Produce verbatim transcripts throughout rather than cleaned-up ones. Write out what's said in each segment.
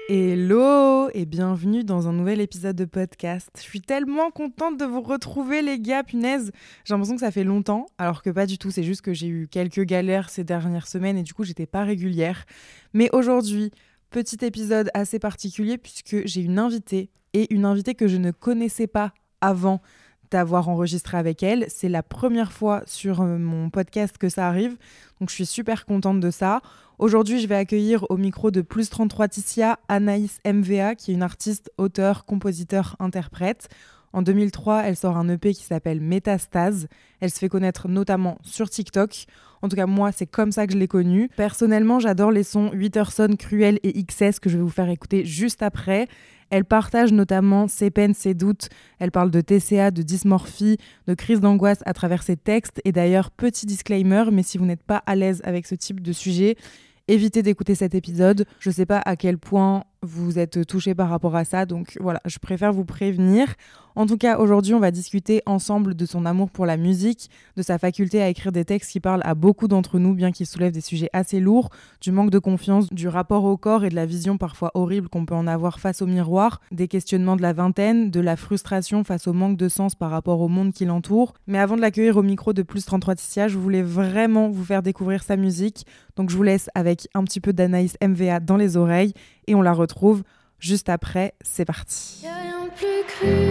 Hello et bienvenue dans un nouvel épisode de podcast. Je suis tellement contente de vous retrouver les gars, punaise. J'ai l'impression que ça fait longtemps, alors que pas du tout. C'est juste que j'ai eu quelques galères ces dernières semaines et du coup j'étais pas régulière. Mais aujourd'hui, petit épisode assez particulier puisque j'ai une invitée et une invitée que je ne connaissais pas avant d'avoir enregistré avec elle. C'est la première fois sur euh, mon podcast que ça arrive, donc je suis super contente de ça. Aujourd'hui, je vais accueillir au micro de Plus trente-trois Ticia Anaïs M V A, qui est une artiste, auteure, compositeur, interprète. En deux mille trois, elle sort un E P qui s'appelle Métastase. Elle se fait connaître notamment sur TikTok. En tout cas, moi, c'est comme ça que je l'ai connue. Personnellement, j'adore les sons Witherson, Cruel et X S que je vais vous faire écouter juste après. Elle partage notamment ses peines, ses doutes. Elle parle de T C A, de dysmorphie, de crise d'angoisse à travers ses textes. Et d'ailleurs, petit disclaimer, mais si vous n'êtes pas à l'aise avec ce type de sujet, évitez d'écouter cet épisode. Je ne sais pas à quel point vous êtes touchés par rapport à ça, donc voilà, je préfère vous prévenir. En tout cas, aujourd'hui, on va discuter ensemble de son amour pour la musique, de sa faculté à écrire des textes qui parlent à beaucoup d'entre nous, bien qu'ils soulèvent des sujets assez lourds, du manque de confiance, du rapport au corps et de la vision parfois horrible qu'on peut en avoir face au miroir, des questionnements de la vingtaine, de la frustration face au manque de sens par rapport au monde qui l'entoure. Mais avant de l'accueillir au micro de Plus trente-trois Ticia, je voulais vraiment vous faire découvrir sa musique, donc je vous laisse avec un petit peu d'Anaïs M V A dans les oreilles et on la retrouve juste après. C'est parti. Y'a rien de plus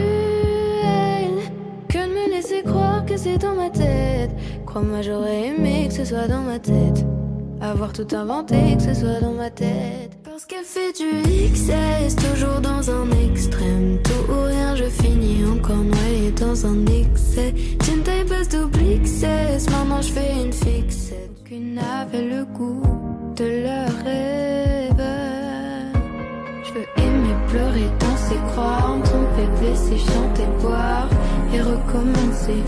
cruel que de me laisser croire que c'est dans ma tête. Crois-moi, j'aurais aimé que ce soit dans ma tête. Avoir tout inventé, que ce soit dans ma tête. Parce qu'elle fait du X S, toujours dans un extrême. Tout ou rien, je finis encore noyé dans un excès. J'ai une taille basse double X S, maintenant je fais une fixette. Aucune avait le goût de leur rêve. Je veux aimer, pleurer, danser, croire, me tromper, blesser, chanter, boire et recommencer,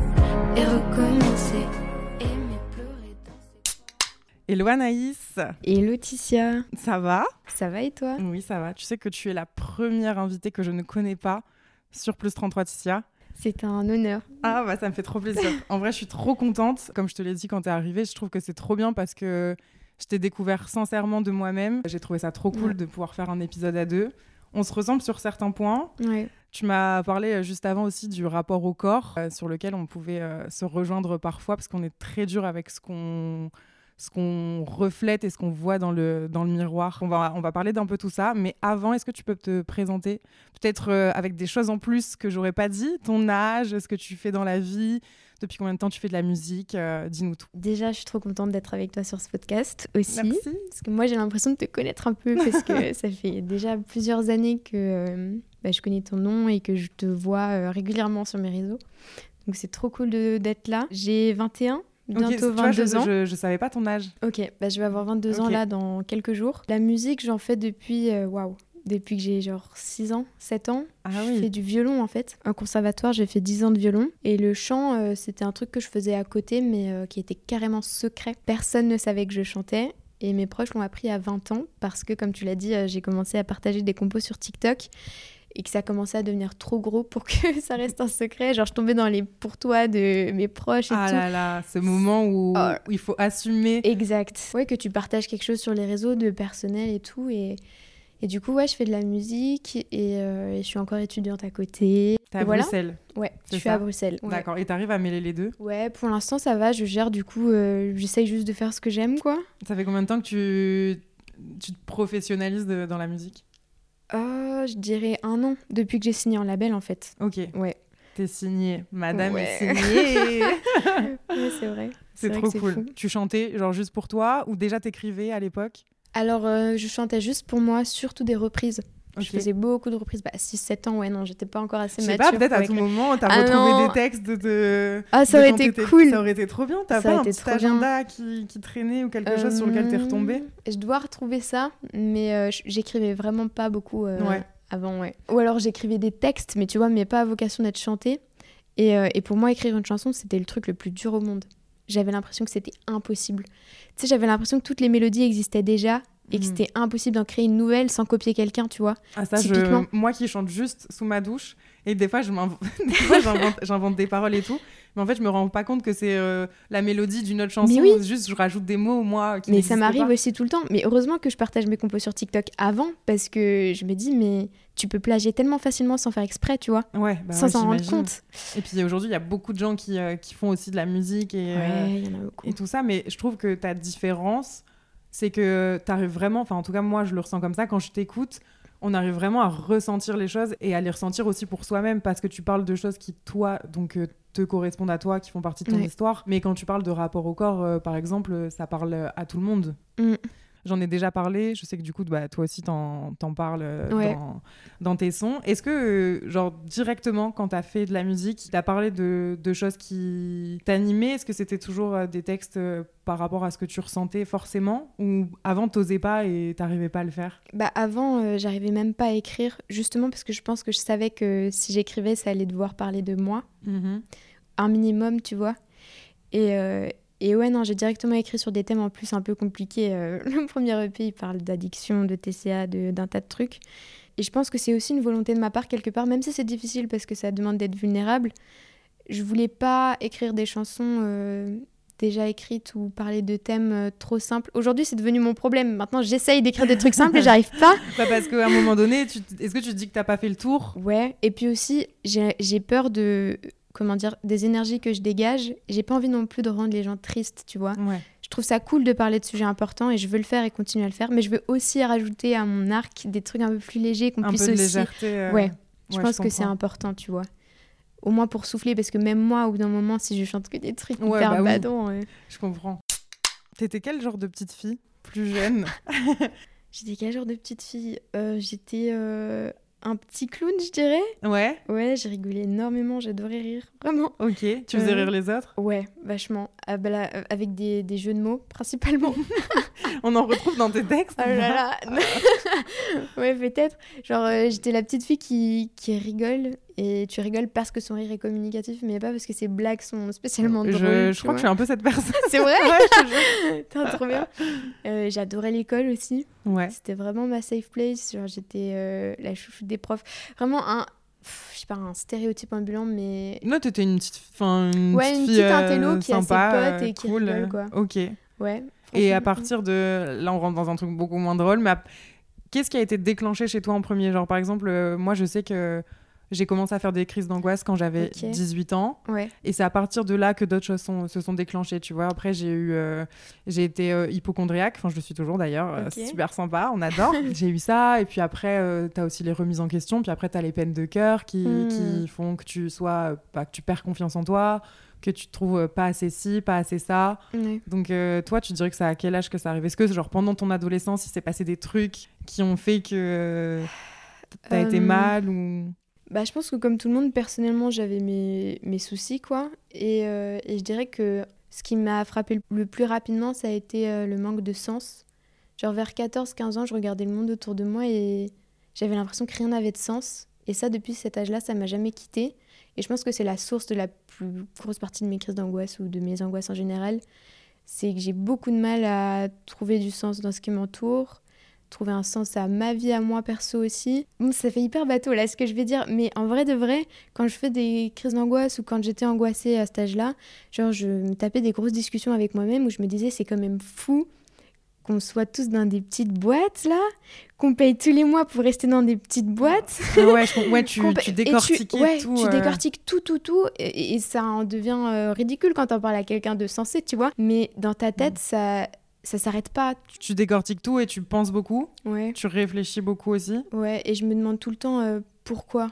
et recommencer. Aimer, pleurer, danser. Hello Anaïs. Hello Ticia. Ça va ? Ça va et toi ? Oui, ça va. Tu sais que tu es la première invitée que je ne connais pas sur Plus trente-trois Ticia. C'est un honneur. Ah bah ça me fait trop plaisir. En vrai, je suis trop contente. Comme je te l'ai dit quand t'es arrivée, je trouve que c'est trop bien parce que je t'ai découvert sincèrement de moi-même. J'ai trouvé ça trop cool ouais. de pouvoir faire un épisode à deux. On se ressemble sur certains points. Ouais. Tu m'as parlé juste avant aussi du rapport au corps, euh, sur lequel on pouvait euh, se rejoindre parfois parce qu'on est très dur avec ce qu'on, ce qu'on reflète et ce qu'on voit dans le, dans le miroir. On va, on va parler d'un peu tout ça. Mais avant, est-ce que tu peux te présenter ? Peut-être euh, avec des choses en plus que j'aurais pas dit. Ton âge, ce que tu fais dans la vie. Depuis combien de temps tu fais de la musique ? euh, Dis-nous tout. Déjà, je suis trop contente d'être avec toi sur ce podcast aussi. Merci. Parce que moi, j'ai l'impression de te connaître un peu parce que ça fait déjà plusieurs années que euh, bah, je connais ton nom et que je te vois euh, régulièrement sur mes réseaux. Donc, c'est trop cool de, d'être là. J'ai vingt et un, bientôt okay, vingt-deux vois, je, ans. Je, je savais pas ton âge. Ok, bah, je vais avoir vingt-deux okay. ans là dans quelques jours. La musique, j'en fais depuis... Waouh wow. Depuis que j'ai genre six ans, sept ans, ah je oui. fais du violon en fait. Un conservatoire, j'ai fait dix ans de violon. Et le chant, euh, c'était un truc que je faisais à côté, mais euh, qui était carrément secret. Personne ne savait que je chantais. Et mes proches l'ont appris à vingt ans, parce que comme tu l'as dit, euh, j'ai commencé à partager des compos sur TikTok. Et que ça commençait à devenir trop gros pour que ça reste un secret. Genre, je tombais dans les pour-toi de mes proches et ah tout. Ah là là, ce moment où, oh. où il faut assumer. Exact. Ouais, que tu partages quelque chose sur les réseaux de personnel et tout. Et... Et du coup, ouais, je fais de la musique et, euh, et je suis encore étudiante à côté. T'es à voilà. Bruxelles ? Ouais, c'est je suis ça à Bruxelles. Ouais. D'accord, et t'arrives à mêler les deux ? Ouais, pour l'instant, ça va. Je gère, du coup, euh, j'essaye juste de faire ce que j'aime, quoi. Ça fait combien de temps que tu, tu te professionnalises de, dans la musique ? euh, Je dirais un an, depuis que j'ai signé en label, en fait. Ok. Ouais. T'es signée. Madame ouais. est signée. Ouais, c'est vrai. C'est, c'est trop cool. C'est tu chantais, genre, juste pour toi ou déjà t'écrivais à l'époque ? Alors, euh, je chantais juste pour moi, surtout des reprises. Okay. Je faisais beaucoup de reprises. Bah, six sept ans, ouais, non, j'étais pas encore assez mature. Je sais pas, peut-être à tout le... moment, t'as ah retrouvé non. des textes de... de... Ah, ça de aurait été t'étais... cool. Ça aurait été trop bien. T'as ça pas un petit agenda qui, qui traînait ou quelque euh... chose sur lequel t'es retombée ? Je dois retrouver ça, mais euh, j'écrivais vraiment pas beaucoup euh, ouais. avant, ouais. Ou alors, j'écrivais des textes, mais tu vois, mais pas à vocation d'être chanté. Et, euh, et pour moi, écrire une chanson, c'était le truc le plus dur au monde. J'avais l'impression que c'était impossible. Tu sais, j'avais l'impression que toutes les mélodies existaient déjà, et que Mhm. c'était impossible d'en créer une nouvelle sans copier quelqu'un, tu vois. Ah, ça, je... Typiquement. moi qui chante juste sous ma douche, et des fois, je m'inv- des fois j'invente... j'invente des paroles et tout, mais en fait, je me rends pas compte que c'est euh, la mélodie d'une autre chanson, Mais oui. juste je rajoute des mots, moi, qui Mais ça n'existent m'arrive pas. aussi tout le temps. Mais heureusement que je partage mes compos sur TikTok avant, parce que je me dis, mais tu peux plagier tellement facilement sans faire exprès, tu vois, Ouais, bah sans ouais, s'en rendre j'imagine. compte. Et puis aujourd'hui, il y a beaucoup de gens qui, euh, qui font aussi de la musique et, euh, Ouais, il y en a beaucoup. et tout ça, mais je trouve que ta différence, c'est que tu arrives vraiment, enfin en tout cas moi je le ressens comme ça, quand je t'écoute, on arrive vraiment à ressentir les choses et à les ressentir aussi pour soi-même, parce que tu parles de choses qui, toi, donc euh, te correspondent à toi, qui font partie de ton Ouais. histoire, mais quand tu parles de rapport au corps, euh, par exemple, ça parle à tout le monde. Mm. J'en ai déjà parlé, je sais que du coup, bah, toi aussi, t'en, t'en parles euh, Ouais. dans, dans tes sons. Est-ce que, euh, genre, directement, quand t'as fait de la musique, t'as parlé de, de choses qui t'animaient? Est-ce que c'était toujours euh, des textes euh, par rapport à ce que tu ressentais forcément? Ou avant, t'osais pas et t'arrivais pas à le faire? Bah avant, euh, j'arrivais même pas à écrire, justement parce que je pense que je savais que si j'écrivais, ça allait devoir parler de moi, Mhm. un minimum, tu vois. Et, euh, et ouais, non, j'ai directement écrit sur des thèmes en plus un peu compliqués. Euh, le premier E P, il parle d'addiction, de T C A, de, d'un tas de trucs. Et je pense que c'est aussi une volonté de ma part, quelque part, même si c'est difficile parce que ça demande d'être vulnérable. Je voulais pas écrire des chansons euh, déjà écrites ou parler de thèmes euh, trop simples. Aujourd'hui, c'est devenu mon problème. Maintenant, j'essaye d'écrire des trucs simples et j'arrive pas. Bah, parce qu'à un moment donné, tu t- est-ce que tu te dis que t'as pas fait le tour? Ouais, et puis aussi, j'ai, j'ai peur de, comment dire, des énergies que je dégage. J'ai pas envie non plus de rendre les gens tristes, tu vois. Ouais. Je trouve ça cool de parler de sujets importants et je veux le faire et continuer à le faire, mais je veux aussi rajouter à mon arc des trucs un peu plus légers qu'on Un puisse peu de aussi... légèreté. euh, Ouais, je ouais, pense que c'est comprends. important, tu vois. Au moins pour souffler, parce que même moi, au bout d'un moment, si je chante que des trucs Ouais, hyper bah oui. badants... euh, Je comprends. T'étais quel genre de petite fille? Plus jeune? J'étais quel genre de petite fille Euh, J'étais euh, un petit clown, je dirais. Ouais, Ouais, j'ai rigolé énormément, j'adorais rire, vraiment. ok. Tu faisais Euh, rire les autres? Ouais, vachement. Ah, bah là, euh, avec des, des jeux de mots, principalement. On en retrouve dans tes textes? Oh là là. Ouais, peut-être. Genre, euh, j'étais la petite fille qui, qui rigole. Et tu rigoles parce que son rire est communicatif, mais pas parce que ses blagues sont spécialement drôles. Je, tu je crois que je suis vois. un peu cette personne. C'est vrai. Ouais, je te jure. T'es trop bien. Euh, j'adorais l'école aussi. Ouais. C'était vraiment ma safe place. Genre, j'étais euh, la chouchoute des profs. Vraiment un... pff, je sais pas, un stéréotype ambulant, mais... Non, t'étais une petite, fin, une Ouais, petite une fille petite euh, intello qui a ses sympa, potes euh, et qui cool, rigole, quoi. euh, Ok. Ouais. Et à franchement. partir de... Là, on rentre dans un truc beaucoup moins drôle, mais à- qu'est-ce qui a été déclenché chez toi en premier? Genre, par exemple, euh, moi, je sais que j'ai commencé à faire des crises d'angoisse quand j'avais Ok. dix-huit ans. Ouais. Et c'est à partir de là que d'autres choses sont- se sont déclenchées, tu vois. Après, j'ai eu, euh, j'ai été euh, hypocondriaque, enfin, je le suis toujours d'ailleurs, euh, Ok. c'est super sympa, on adore. J'ai eu ça, et puis après, euh, t'as aussi les remises en question, puis après, t'as les peines de cœur qui, Hmm. qui font que tu sois, euh, bah, que tu perds confiance en toi, que tu te trouves euh, pas assez ci, pas assez ça. Ouais. Donc, euh, toi, tu dirais que c'est à quel âge que ça arrive? Est-ce que, genre, pendant ton adolescence, il s'est passé des trucs qui ont fait que euh, t'as été Euh, mal ou... Bah, je pense que comme tout le monde, personnellement, j'avais mes, mes soucis, quoi. Et, euh, et je dirais que ce qui m'a frappé le plus rapidement, ça a été euh, le manque de sens. Genre vers quatorze quinze ans, je regardais le monde autour de moi et j'avais l'impression que rien n'avait de sens. Et ça, depuis cet âge-là, ça m'a jamais quitté. Et je pense que c'est la source de la plus grosse partie de mes crises d'angoisse ou de mes angoisses en général. C'est que j'ai beaucoup de mal à trouver du sens dans ce qui m'entoure, trouver un sens à ma vie, à moi perso aussi. Bon, ça fait hyper bateau là ce que je vais dire, mais en vrai de vrai, quand je fais des crises d'angoisse ou quand j'étais angoissée à cet âge-là, genre je me tapais des grosses discussions avec moi-même où je me disais c'est quand même fou qu'on soit tous dans des petites boîtes là, qu'on paye tous les mois pour rester dans des petites boîtes. Ah ouais, je- ouais, tu, Qu'on tu paye- et décortiquais ouais, tout. tu euh, décortiques tout, tout, tout, et, et ça en devient euh, ridicule quand on parle à quelqu'un de sensé, tu vois. Mais dans ta tête, Mm. ça, ça s'arrête pas. Tu décortiques tout et tu penses beaucoup. Ouais. Tu réfléchis beaucoup aussi. Ouais, et je me demande tout le temps euh, pourquoi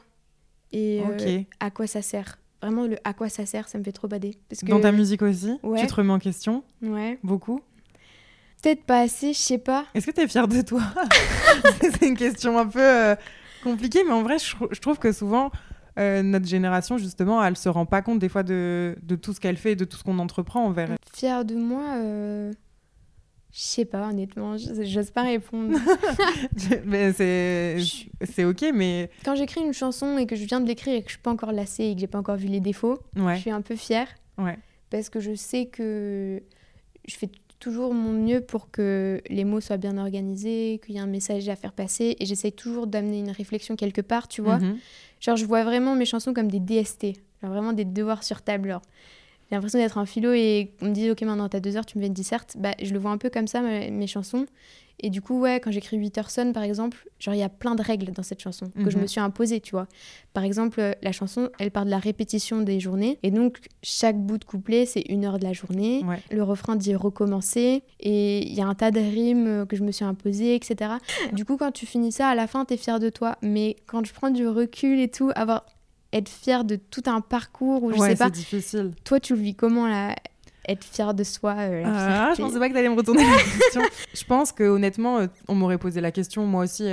et euh, Ok. à quoi ça sert. Vraiment, le à quoi ça sert, ça me fait trop bader. Parce que, Dans ta musique aussi, Ouais. tu te remets en question Ouais. beaucoup. Peut-être pas assez, je sais pas. Est-ce que tu es fière de toi? C'est une question un peu euh, compliquée, mais en vrai, je, je trouve que souvent, euh, notre génération, justement, elle se rend pas compte des fois de, de tout ce qu'elle fait et de tout ce qu'on entreprend envers elle. Fière de moi, euh... je sais pas, honnêtement, je- j'ose pas répondre. Mais c'est Je- c'est ok, mais Quand j'écris une chanson et que je viens de l'écrire et que je suis pas encore lassée et que j'ai pas encore vu les défauts, je ouais, suis un peu fière ouais. parce que je sais que je fais toujours mon mieux pour que les mots soient bien organisés, qu'il y ait un message à faire passer. Et j'essaye toujours d'amener une réflexion quelque part, tu vois. Mhm. Genre, je vois vraiment mes chansons comme des D S T, genre vraiment des devoirs sur table. Genre. J'ai l'impression d'être en philo et on me dit « Ok, maintenant, t'as deux heures, tu me fais une disserte ». Bah, je le vois un peu comme ça, mes, mes chansons. Et du coup, ouais, quand j'écris Witterson, par exemple, genre, il y a plein de règles dans cette chanson que Mhm. je me suis imposée, tu vois. Par exemple, la chanson, elle part de la répétition des journées. Et donc, chaque bout de couplet, c'est une heure de la journée. Ouais. Le refrain dit « recommencer ». Et il y a un tas de rimes que je me suis imposées, et cetera. Du coup, quand tu finis ça, à la fin, t'es fière de toi. Mais quand je prends du recul et tout, avoir... être fière de tout un parcours ou je ouais, sais pas. c'est difficile. Toi, tu le vis comment, là, être fière de soi euh, la Ah, fierté. je pensais pas que t'allais me retourner la question. Je pense que honnêtement, euh, on m'aurait posé la question. Moi aussi,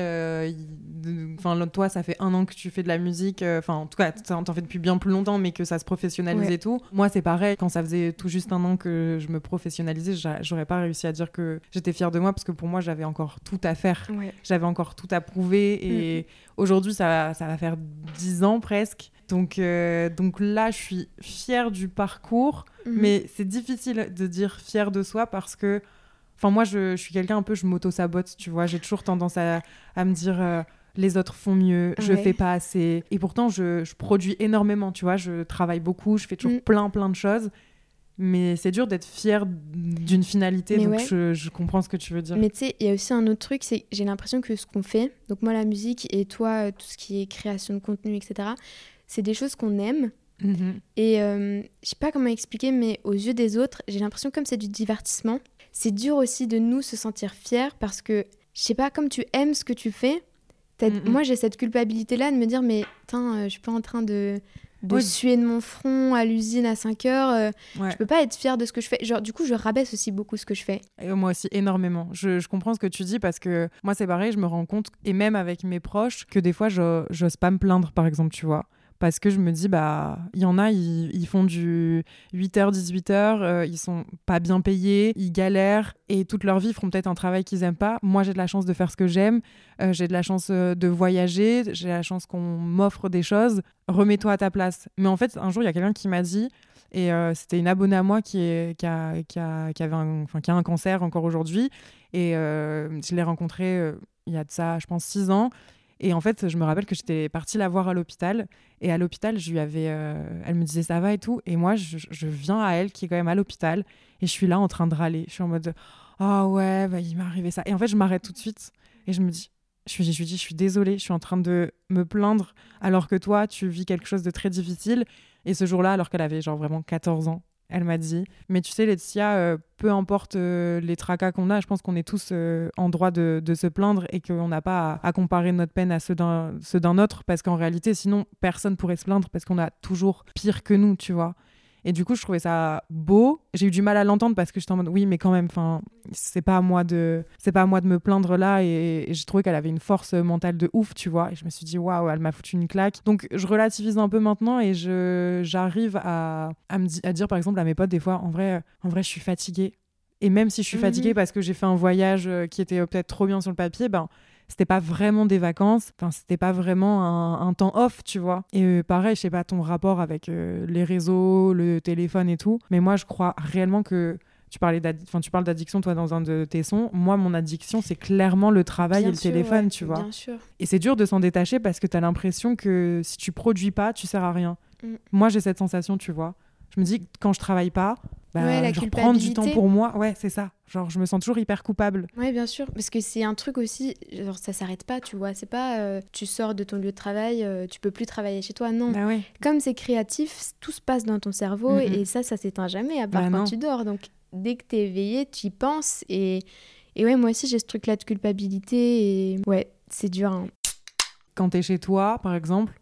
enfin, euh, toi, ça fait un an que tu fais de la musique. Enfin, euh, en tout cas, t'en fais depuis bien plus longtemps, mais que ça se professionnalise Ouais. et tout. Moi, c'est pareil. Quand ça faisait tout juste un an que je me professionnalisais, j'a- j'aurais pas réussi à dire que j'étais fière de moi parce que pour moi, j'avais encore tout à faire. Ouais. J'avais encore tout à prouver et mmh. aujourd'hui, ça, ça va faire dix ans presque. Donc, euh, donc là, je suis fière du parcours, mmh. mais c'est difficile de dire fière de soi parce que, enfin, moi, je, je suis quelqu'un un peu, je m'auto-sabote, tu vois. J'ai toujours tendance à, à me dire, euh, les autres font mieux, je ouais. fais pas assez. Et pourtant, je, je produis énormément, tu vois. Je travaille beaucoup, je fais toujours mmh. plein, plein de choses. Mais c'est dur d'être fière d'une finalité, mais donc ouais. je, je comprends ce que tu veux dire. Mais tu sais, il y a aussi un autre truc, c'est que j'ai l'impression que ce qu'on fait, donc moi la musique et toi, tout ce qui est création de contenu, et cetera, c'est des choses qu'on aime. Mmh. Et euh, je sais pas comment expliquer, mais aux yeux des autres, j'ai l'impression que comme c'est du divertissement, c'est dur aussi de nous se sentir fiers parce que, je sais pas, comme tu aimes ce que tu fais, mmh. moi j'ai cette culpabilité-là de me dire, mais putain, euh, je suis pas en train de... de oui. suer de mon front à l'usine à cinq heures, euh, ouais. je peux pas être fière de ce que je fais. Genre, du coup, je rabaisse aussi beaucoup ce que je fais. Et moi aussi, énormément. Je, je comprends ce que tu dis parce que moi, c'est pareil, je me rends compte, et même avec mes proches, que des fois, je, j'ose pas me plaindre, par exemple, tu vois. Parce que je me dis, bah, il y en a, ils, ils font du huit heures, dix-huit heures, euh, ils sont pas bien payés, ils galèrent, et toute leur vie, ils feront peut-être un travail qu'ils aiment pas. Moi, j'ai de la chance de faire ce que j'aime, euh, j'ai de la chance euh, de voyager, j'ai la chance qu'on m'offre des choses. Remets-toi à ta place. Mais en fait, un jour, il y a quelqu'un qui m'a dit, et euh, c'était une abonnée à moi qui, est, qui, a, qui, a, qui, avait un, enfin, qui a un cancer encore aujourd'hui, et euh, je l'ai rencontrée euh, il y a de ça, je pense, six ans. Et en fait, je me rappelle que j'étais partie la voir à l'hôpital. Et à l'hôpital, je lui avais, euh, elle me disait ça va et tout. Et moi, je, je viens à elle qui est quand même à l'hôpital. Et je suis là en train de râler. Je suis en mode ah oh ouais, bah, il m'est arrivé ça. Et en fait, je m'arrête tout de suite. Et je me dis, je lui dis, je lui dis, je suis désolée. Je suis en train de me plaindre alors que toi, tu vis quelque chose de très difficile. Et ce jour-là, alors qu'elle avait genre vraiment quatorze ans, elle m'a dit, mais tu sais, Laetitia, euh, peu importe euh, les tracas qu'on a, je pense qu'on est tous euh, en droit de, de se plaindre et qu'on n'a pas à, à comparer notre peine à ceux d'un, ceux d'un autre, parce qu'en réalité, sinon, personne pourrait se plaindre parce qu'on a toujours pire que nous, tu vois. Et du coup, je trouvais ça beau. J'ai eu du mal à l'entendre parce que j'étais en mode oui, mais quand même, enfin, c'est pas à moi de, c'est pas à moi de me plaindre là. Et, et j'ai trouvé qu'elle avait une force mentale de ouf, tu vois. Et je me suis dit waouh, elle m'a foutu une claque. Donc je relativise un peu maintenant et je, j'arrive à, à me di- à dire par exemple à mes potes des fois, en vrai, en vrai, je suis fatiguée. Et même si je suis mmh. fatiguée parce que j'ai fait un voyage qui était peut-être trop bien sur le papier, ben c'était pas vraiment des vacances, enfin c'était pas vraiment un, un temps off, tu vois. Et euh, pareil, je sais pas ton rapport avec euh, les réseaux, le téléphone et tout, mais moi je crois réellement que tu parlais d'ad... enfin tu parles d'addiction toi dans un de tes sons. Moi mon addiction c'est clairement le travail bien et le sûr, téléphone, ouais, tu vois. Bien sûr. Et c'est dur de s'en détacher parce que t'as l'impression que si tu produis pas, tu sers à rien. Mm. Moi j'ai cette sensation, tu vois. Je me dis que quand je travaille pas, bah, ouais, je reprends du temps pour moi. Ouais, c'est ça. Genre, je me sens toujours hyper coupable. Ouais, bien sûr. Parce que c'est un truc aussi, genre, ça s'arrête pas, tu vois. C'est pas, euh, tu sors de ton lieu de travail, euh, tu peux plus travailler chez toi. Non. Bah ouais. Comme c'est créatif, tout se passe dans ton cerveau mm-hmm. et ça, ça s'éteint jamais, à part bah quand non. tu dors. Donc, dès que t'es éveillé, tu y penses. Et... et ouais, moi aussi, j'ai ce truc-là de culpabilité. Et ouais, c'est dur. Hein. Quand t'es chez toi, par exemple,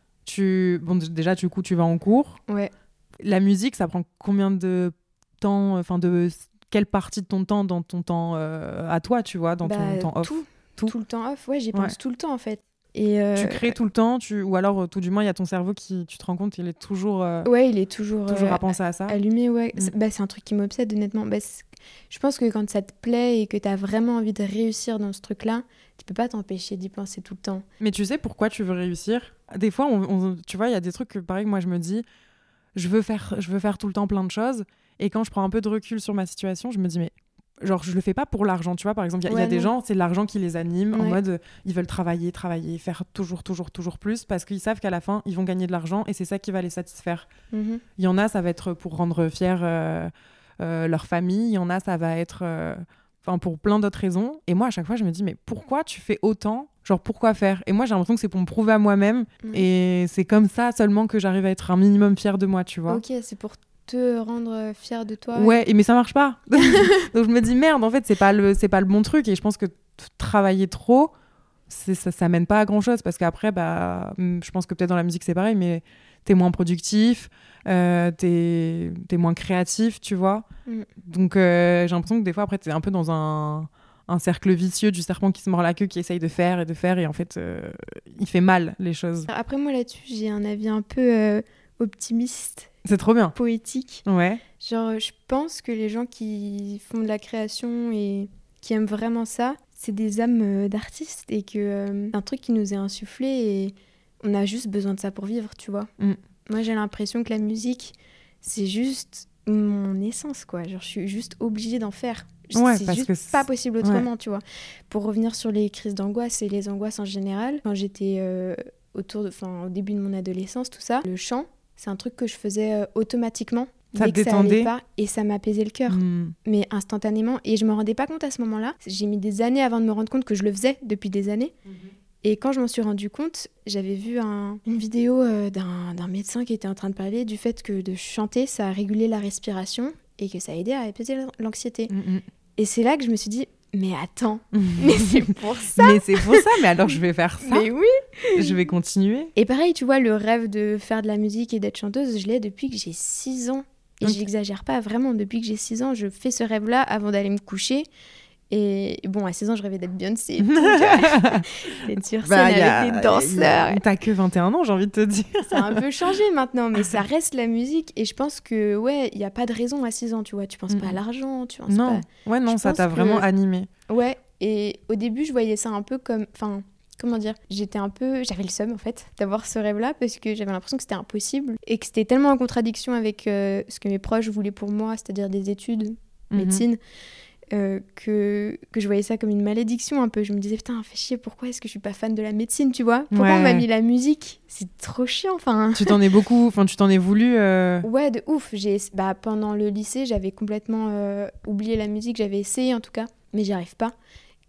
tu... bon, déjà, du coup, tu vas en cours. Ouais. La musique, ça prend combien de temps, enfin de quelle partie de ton temps dans ton temps euh, à toi, tu vois, dans bah, ton temps off tout, tout, tout le temps off, ouais, j'y pense ouais. tout le temps en fait. Et euh... tu crées tout le temps, tu... ou alors tout du moins il y a ton cerveau qui, tu te rends compte, il est toujours, euh... ouais, il est toujours, toujours euh, à penser à ça. Allumé, ouais. Mm. C'est, bah, c'est un truc qui m'obsède honnêtement. Bah, je pense que quand ça te plaît et que t'as vraiment envie de réussir dans ce truc-là, tu peux pas t'empêcher d'y penser tout le temps. Mais tu sais pourquoi tu veux réussir ? Des fois, on, on, tu vois, il y a des trucs que pareil, moi je me dis. Je veux faire, je veux faire tout le temps plein de choses. Et quand je prends un peu de recul sur ma situation, je me dis, mais genre je le fais pas pour l'argent, tu vois. Par exemple, il y, ouais, y a des gens, c'est l'argent qui les anime, ouais. en mode euh, ils veulent travailler, travailler, faire toujours, toujours, toujours plus, parce qu'ils savent qu'à la fin, ils vont gagner de l'argent et c'est ça qui va les satisfaire. Il mm-hmm. y en a, ça va être pour rendre fiers euh, euh, leur famille, il y en a, ça va être enfin euh, pour plein d'autres raisons. Et moi, à chaque fois, je me dis, mais pourquoi tu fais autant ? Genre, pourquoi faire ? Et moi, j'ai l'impression que c'est pour me prouver à moi-même. Mm. Et c'est comme ça seulement que j'arrive à être un minimum fière de moi, tu vois. Ok, c'est pour te rendre fière de toi. Ouais, et mais ça marche pas. Donc je me dis, merde, en fait, c'est pas le, c'est pas le bon truc. Et je pense que t- travailler trop, c'est, ça, ça mène pas à grand-chose. Parce qu'après, bah, je pense que peut-être dans la musique, c'est pareil, mais t'es moins productif, euh, t'es, t'es moins créatif, tu vois. Mm. Donc euh, j'ai l'impression que des fois, après, t'es un peu dans un... un cercle vicieux du serpent qui se mord la queue, qui essaye de faire et de faire, et en fait, euh, il fait mal, les choses. Après, moi, là-dessus, j'ai un avis un peu euh, optimiste. C'est trop bien. Poétique. Ouais. Genre, je pense que les gens qui font de la création et qui aiment vraiment ça, c'est des âmes euh, d'artistes, et que euh, c'est un truc qui nous est insufflé, et on a juste besoin de ça pour vivre, tu vois. Mm. Moi, j'ai l'impression que la musique, c'est juste mon essence, quoi. Genre, je suis juste obligée d'en faire. Ouais, c'est parce juste que c'est... pas possible autrement, ouais. tu vois. Pour revenir sur les crises d'angoisse et les angoisses en général, quand j'étais euh, autour de, au début de mon adolescence, tout ça, le chant, c'est un truc que je faisais euh, automatiquement. Ça dès te que détendait. Ça allait pas, et ça m'apaisait le cœur, mmh. mais instantanément. Et je me rendais pas compte à ce moment-là. J'ai mis des années avant de me rendre compte que je le faisais depuis des années. Mmh. Et quand je m'en suis rendu compte, j'avais vu un, une vidéo euh, d'un, d'un médecin qui était en train de parler du fait que de chanter, ça régulait la respiration et que ça aidait à apaiser l'anxiété. Mmh. Et c'est là que je me suis dit, mais attends, mais c'est pour ça. Mais c'est pour ça, mais alors je vais faire ça. Mais oui. Je vais continuer. Et pareil, tu vois, le rêve de faire de la musique et d'être chanteuse, je l'ai depuis que j'ai six ans. Et okay. J'exagère pas, vraiment, depuis que j'ai six ans, je fais ce rêve-là avant d'aller me coucher. Et bon, à seize ans, je rêvais d'être Beyoncé. D'être sur scène bah, avec a, des danseurs. A, t'as que vingt et un ans, j'ai envie de te dire. Ça a un peu changé maintenant, mais ça reste la musique. Et je pense que, ouais, il n'y a pas de raison à six ans, tu vois. Tu penses mmh. pas à l'argent, tu penses non. pas... Ouais, non, je ça t'a que... vraiment animé. Ouais, et au début, je voyais ça un peu comme... Enfin, comment dire ? J'étais un peu... J'avais le seum, en fait, d'avoir ce rêve-là, parce que j'avais l'impression que c'était impossible. Et que c'était tellement en contradiction avec euh, ce que mes proches voulaient pour moi, c'est-à-dire des études, mmh. médecine... Euh, que, que je voyais ça comme une malédiction un peu. Je me disais, putain, fais chier, pourquoi est-ce que je suis pas fan de la médecine, tu vois ? Pourquoi ouais. on m'a mis la musique ? C'est trop chiant, enfin... Tu t'en es beaucoup, enfin, tu t'en es voulu euh... Ouais, de ouf. J'ai, bah, pendant le lycée, j'avais complètement euh, oublié la musique, j'avais essayé en tout cas, mais j'y arrive pas.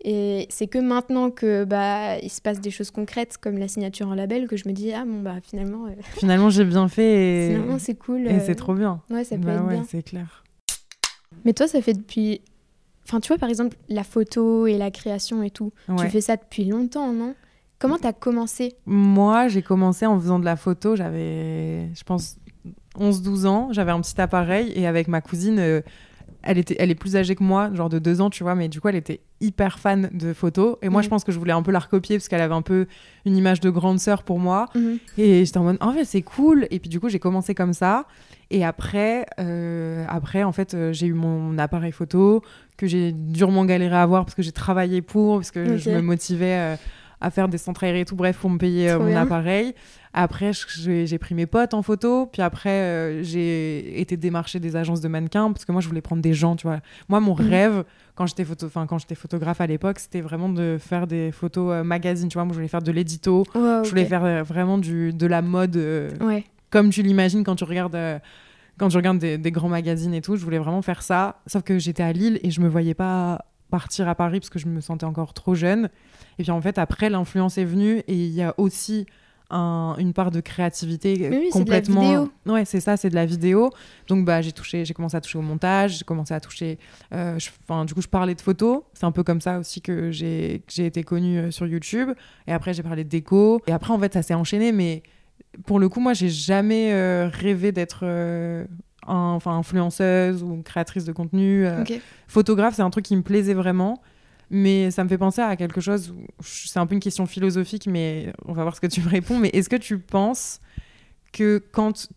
Et c'est que maintenant que bah il se passe des choses concrètes comme la signature en label que je me dis ah bon bah finalement euh... finalement j'ai bien fait et finalement c'est cool et euh... c'est trop bien. Ouais, ça peut bah être ouais, bien. C'est clair. Mais toi, ça fait depuis... Enfin, tu vois, par exemple, la photo et la création et tout, ouais. tu fais ça depuis longtemps, non ? Comment t'as commencé ? Moi, j'ai commencé en faisant de la photo. J'avais, je pense, onze douze ans. J'avais un petit appareil et avec ma cousine, euh, elle, était, elle est plus âgée que moi, genre de deux ans, tu vois, mais du coup, elle était hyper fan de photos. Et moi, mmh. je pense que je voulais un peu la recopier parce qu'elle avait un peu une image de grande sœur pour moi. Mmh. Et j'étais en mode, en fait, c'est cool. Et puis, du coup, j'ai commencé comme ça. Et après, euh, après en fait, euh, j'ai eu mon appareil photo que j'ai durement galéré à avoir parce que j'ai travaillé pour, parce que okay. je me motivais euh, à faire des centres aérés et tout, bref, pour me payer euh, mon bien. appareil. Après, j'ai, j'ai pris mes potes en photo, puis après, euh, j'ai été démarcher des agences de mannequins parce que moi, je voulais prendre des gens, tu vois. Moi, mon mmh. rêve, quand j'étais, photo... enfin, quand j'étais photographe à l'époque, c'était vraiment de faire des photos euh, magazines, tu vois. Moi, je voulais faire de l'édito, ouais, okay. je voulais faire euh, vraiment du, de la mode... Euh, ouais. Comme tu l'imagines quand tu regardes, euh, quand tu regardes des, des grands magazines et tout, je voulais vraiment faire ça. Sauf que j'étais à Lille et je me voyais pas partir à Paris parce que je me sentais encore trop jeune. Et puis en fait, après, l'influence est venue et il y a aussi un, une part de créativité oui, complètement. C'est de la vidéo. Ouais, c'est ça, c'est de la vidéo. Donc bah, j'ai touché, j'ai commencé à toucher au montage, j'ai commencé à toucher. Euh, Enfin, du coup, je parlais de photos. C'est un peu comme ça aussi que j'ai, que j'ai été connue euh, sur YouTube. Et après, j'ai parlé de déco. Et après, en fait, ça s'est enchaîné, mais pour le coup, moi, j'ai jamais euh, rêvé d'être euh, un, enfin, influenceuse ou créatrice de contenu. Euh, okay. Photographe, c'est un truc qui me plaisait vraiment. Mais ça me fait penser à quelque chose, où, c'est un peu une question philosophique, mais on va voir ce que tu me réponds. Mais est-ce que tu penses que quand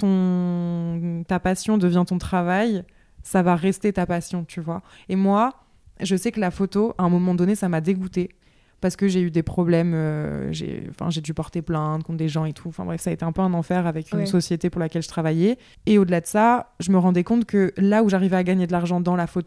ton, ta passion devient ton travail, ça va rester ta passion, tu vois ? Et moi, je sais que la photo, à un moment donné, ça m'a dégoûtée. Parce que j'ai eu des problèmes, euh, j'ai, enfin, j'ai dû porter plainte contre des gens et tout. Enfin bref, ça a été un peu un enfer avec une ouais. société pour laquelle je travaillais. Et au-delà de ça, je me rendais compte que là où j'arrivais à gagner de l'argent dans la photo,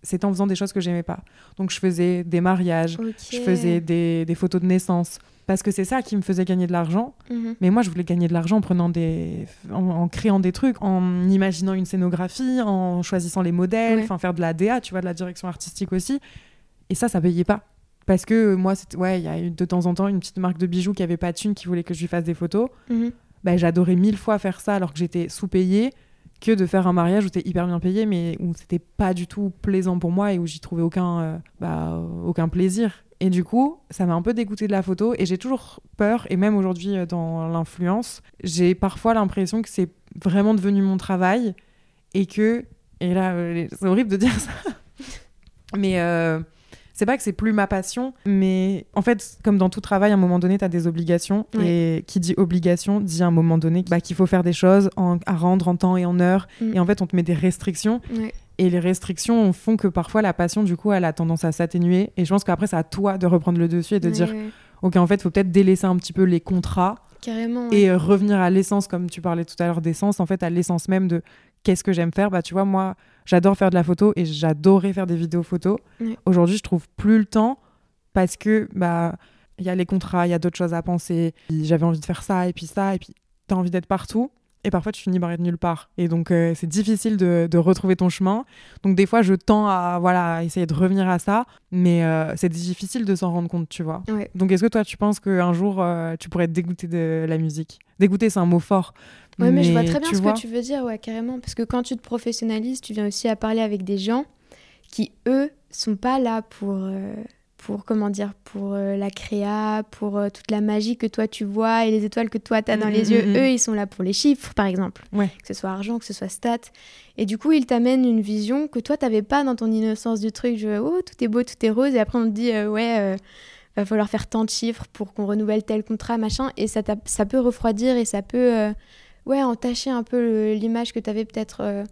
c'était en faisant des choses que j'aimais pas. Donc je faisais des mariages, Ok. je faisais des, des photos de naissance, parce que c'est ça qui me faisait gagner de l'argent. Mhm. Mais moi, je voulais gagner de l'argent en prenant des, en, en créant des trucs, en imaginant une scénographie, en choisissant les modèles, enfin Ouais. faire de la D A, tu vois, de la direction artistique aussi. Et ça, ça payait pas. Parce que moi, c'était, ouais, il y a eu de temps en temps une petite marque de bijoux qui avait pas de thune, qui voulait que je lui fasse des photos. Mhm. Bah, j'adorais mille fois faire ça alors que j'étais sous-payée que de faire un mariage où t'es hyper bien payée mais où c'était pas du tout plaisant pour moi et où j'y trouvais aucun, euh, bah, aucun plaisir. Et du coup, ça m'a un peu dégoûtée de la photo et j'ai toujours peur, et même aujourd'hui euh, dans l'influence, j'ai parfois l'impression que c'est vraiment devenu mon travail et que, et là, euh, c'est horrible de dire ça, mais... Euh, c'est pas que c'est plus ma passion, mais en fait, comme dans tout travail, à un moment donné, t'as des obligations. Ouais. Et qui dit obligation dit à un moment donné bah, qu'il faut faire des choses en- à rendre en temps et en heure. Mm. Et en fait, on te met des restrictions. Ouais. Et les restrictions font que parfois, la passion, du coup, elle a tendance à s'atténuer. Et je pense qu'après, c'est à toi de reprendre le dessus et de Ouais, dire ouais. ok, en fait, il faut peut-être délaisser un petit peu les contrats Carrément. Ouais. et euh, revenir à l'essence, comme tu parlais tout à l'heure d'essence, en fait, à l'essence même de qu'est-ce que j'aime faire. Bah, tu vois, moi, j'adore faire de la photo et j'adorais faire des vidéos photos. Ouais. Aujourd'hui, je trouve plus le temps parce que bah il y a les contrats, il y a d'autres choses à penser. Puis j'avais envie de faire ça et puis ça, et puis t'as envie d'être partout. Et parfois, tu finis par être nulle part. Et donc, euh, c'est difficile de, de retrouver ton chemin. Donc, des fois, je tends à voilà, essayer de revenir à ça. Mais euh, c'est difficile de s'en rendre compte, tu vois. Ouais. Donc, est-ce que toi, tu penses qu'un jour, euh, tu pourrais être dégoûté de la musique ? Dégoûté, c'est un mot fort. Ouais, mais je vois très bien tu ce vois, que tu veux dire, ouais, carrément. Parce que quand tu te professionnalises, tu viens aussi à parler avec des gens qui, eux, sont pas là pour, euh, pour comment dire, pour euh, la créa, pour euh, toute la magie que toi tu vois et les étoiles que toi t'as dans Mm, les mm, yeux. mm. Eux, ils sont là pour les chiffres, par exemple. Ouais. Que ce soit argent, que ce soit stats. Et du coup, ils t'amènent une vision que toi, t'avais pas dans ton innocence du truc. Je, oh, tout est beau, tout est rose. Et après, on te dit, euh, ouais... euh, va falloir faire tant de chiffres pour qu'on renouvelle tel contrat, machin. Et ça, ça peut refroidir et ça peut euh, ouais, entacher un peu le, l'image que tu avais peut-être euh,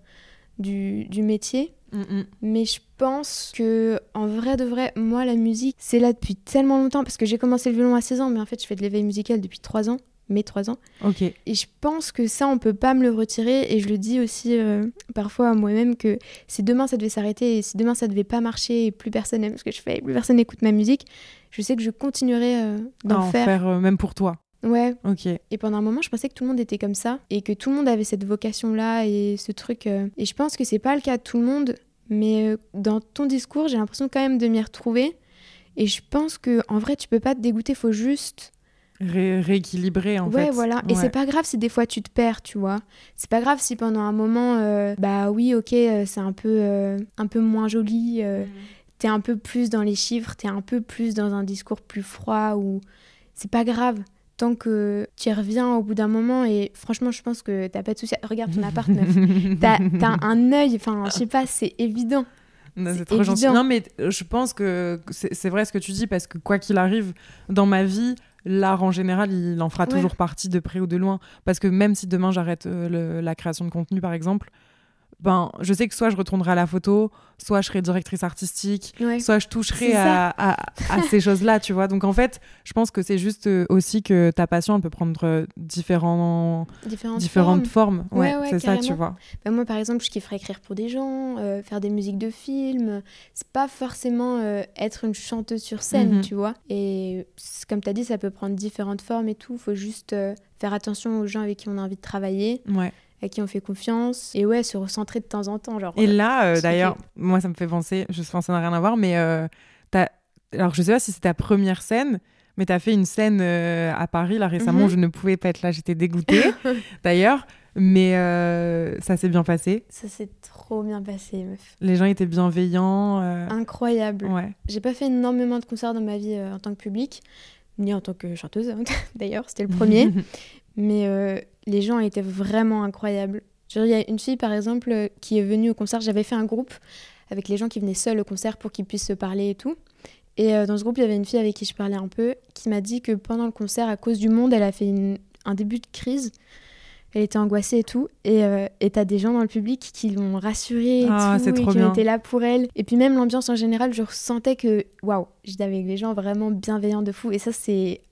du, du métier. Mm, mm. Mais je pense que en vrai de vrai, moi, la musique, c'est là depuis tellement longtemps. Parce que j'ai commencé le violon à seize ans, mais en fait, je fais de l'éveil musical depuis trois ans. Mes trois ans. Ok. Et je pense que ça, on peut pas me le retirer. Et je le dis aussi euh, parfois à moi-même que si demain ça devait s'arrêter et si demain ça devait pas marcher et plus personne aime ce que je fais et plus personne n'écoute ma musique, je sais que je continuerai euh, À d'en en faire. faire euh, même pour toi. Ouais. Ok. Et pendant un moment, je pensais que tout le monde était comme ça et que tout le monde avait cette vocation-là et ce truc. euh, Et je pense que c'est pas le cas de tout le monde. Mais euh, dans ton discours, j'ai l'impression quand même de m'y retrouver. Et je pense que en vrai, tu peux pas te dégoûter. Faut juste Ré- rééquilibrer en ouais, fait. voilà. Et Ouais. c'est pas grave si des fois tu te perds, tu vois. C'est pas grave si pendant un moment, euh, bah oui, ok, euh, c'est un peu, euh, un peu moins joli. euh, T'es un peu plus dans les chiffres, t'es un peu plus dans un discours plus froid. Ou c'est pas grave. Tant que tu y reviens au bout d'un moment. Et franchement, je pense que t'as pas de souci. Regarde ton appart, meuf. T'as, t'as un œil, enfin, je sais pas, c'est évident. Non, c'est C'est trop gentil. évident. Non, mais euh, je pense que c'est, c'est vrai ce que tu dis, parce que quoi qu'il arrive dans ma vie, l'art en général, il en fera Ouais. toujours partie de près ou de loin. Parce que même si demain j'arrête euh, le- la création de contenu, par exemple, ben, je sais que soit je retournerai à la photo, soit je serai directrice artistique, Ouais. soit je toucherai C'est ça. à, à, à ces choses-là, tu vois. Donc en fait, je pense que c'est juste euh, aussi que ta passion, elle peut prendre euh, différents, Différentes, différentes formes. formes. Ouais, Ouais, ouais, c'est ça, tu carrément. vois. Bah, moi, par exemple, je kifferais écrire pour des gens, euh, faire des musiques de films. C'est pas forcément euh, être une chanteuse sur scène, Mhm. tu vois. Et c'est- comme tu as dit, ça peut prendre différentes formes et tout. Faut juste euh, faire attention aux gens avec qui on a envie de travailler, Ouais. à qui on fait confiance. Et ouais, se recentrer de temps en temps. Genre, Et euh, là, euh, kiffer. d'ailleurs, moi, ça me fait penser, je pense que ça n'a rien à voir, mais euh, t'as... alors je sais pas si c'est ta première scène, mais t'as fait une scène euh, à Paris, là, récemment, Mhm. où je ne pouvais pas être là, j'étais dégoûtée, d'ailleurs, mais euh, ça s'est bien passé. Ça s'est trop bien passé, meuf. Les gens étaient bienveillants. euh, Incroyable. Ouais. J'ai pas fait énormément de concerts dans ma vie euh, en tant que public, ni en tant que chanteuse, hein. D'ailleurs, c'était le premier. Mais euh, les gens étaient vraiment incroyables. Genre, il y a une fille, par exemple, euh, qui est venue au concert. J'avais fait un groupe avec les gens qui venaient seuls au concert pour qu'ils puissent se parler et tout. Et euh, dans ce groupe, il y avait une fille avec qui je parlais un peu, qui m'a dit que pendant le concert, à cause du monde, elle a fait une- un début de crise. Elle était angoissée et tout. Et euh, et t'as des gens dans le public qui l'ont rassurée et Ah, tout, c'est et trop qui bien. ont été là pour elle. Et puis même l'ambiance en général, je ressentais que, waouh, j'étais avec des gens vraiment bienveillants de fou. Et ça, c'est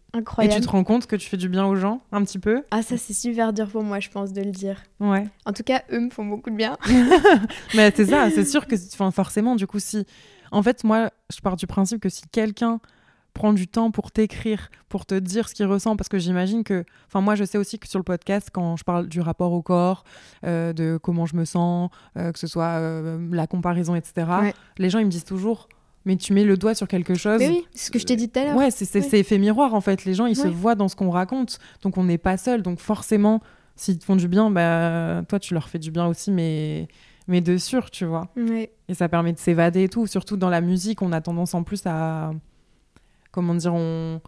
incroyable. Et tu te rends compte que tu fais du bien aux gens, un petit peu? Ah, ça, c'est super dur pour moi, je pense, de le dire. Ouais. En tout cas, eux me font beaucoup de bien. Mais c'est ça, c'est sûr que forcément, du coup, si... En fait, moi, je pars du principe que si quelqu'un prend du temps pour t'écrire, pour te dire ce qu'il ressent, parce que j'imagine que... Enfin, moi, je sais aussi que sur le podcast, quand je parle du rapport au corps, euh, de comment je me sens, euh, que ce soit euh, la comparaison, et cetera, ouais. Les gens, ils me disent toujours... Mais tu mets le doigt sur quelque chose. Mais oui, c'est ce que je t'ai dit tout à l'heure. Ouais, c'est, c'est, ouais. c'est effet miroir, en fait. Les gens, ils ouais. se voient dans ce qu'on raconte. Donc, on n'est pas seul. Donc, forcément, s'ils te font du bien, bah, toi, tu leur fais du bien aussi, mais, mais de sûr, tu vois. Ouais. Et ça permet de s'évader et tout. Surtout dans la musique, on a tendance en plus à... Comment dire, on...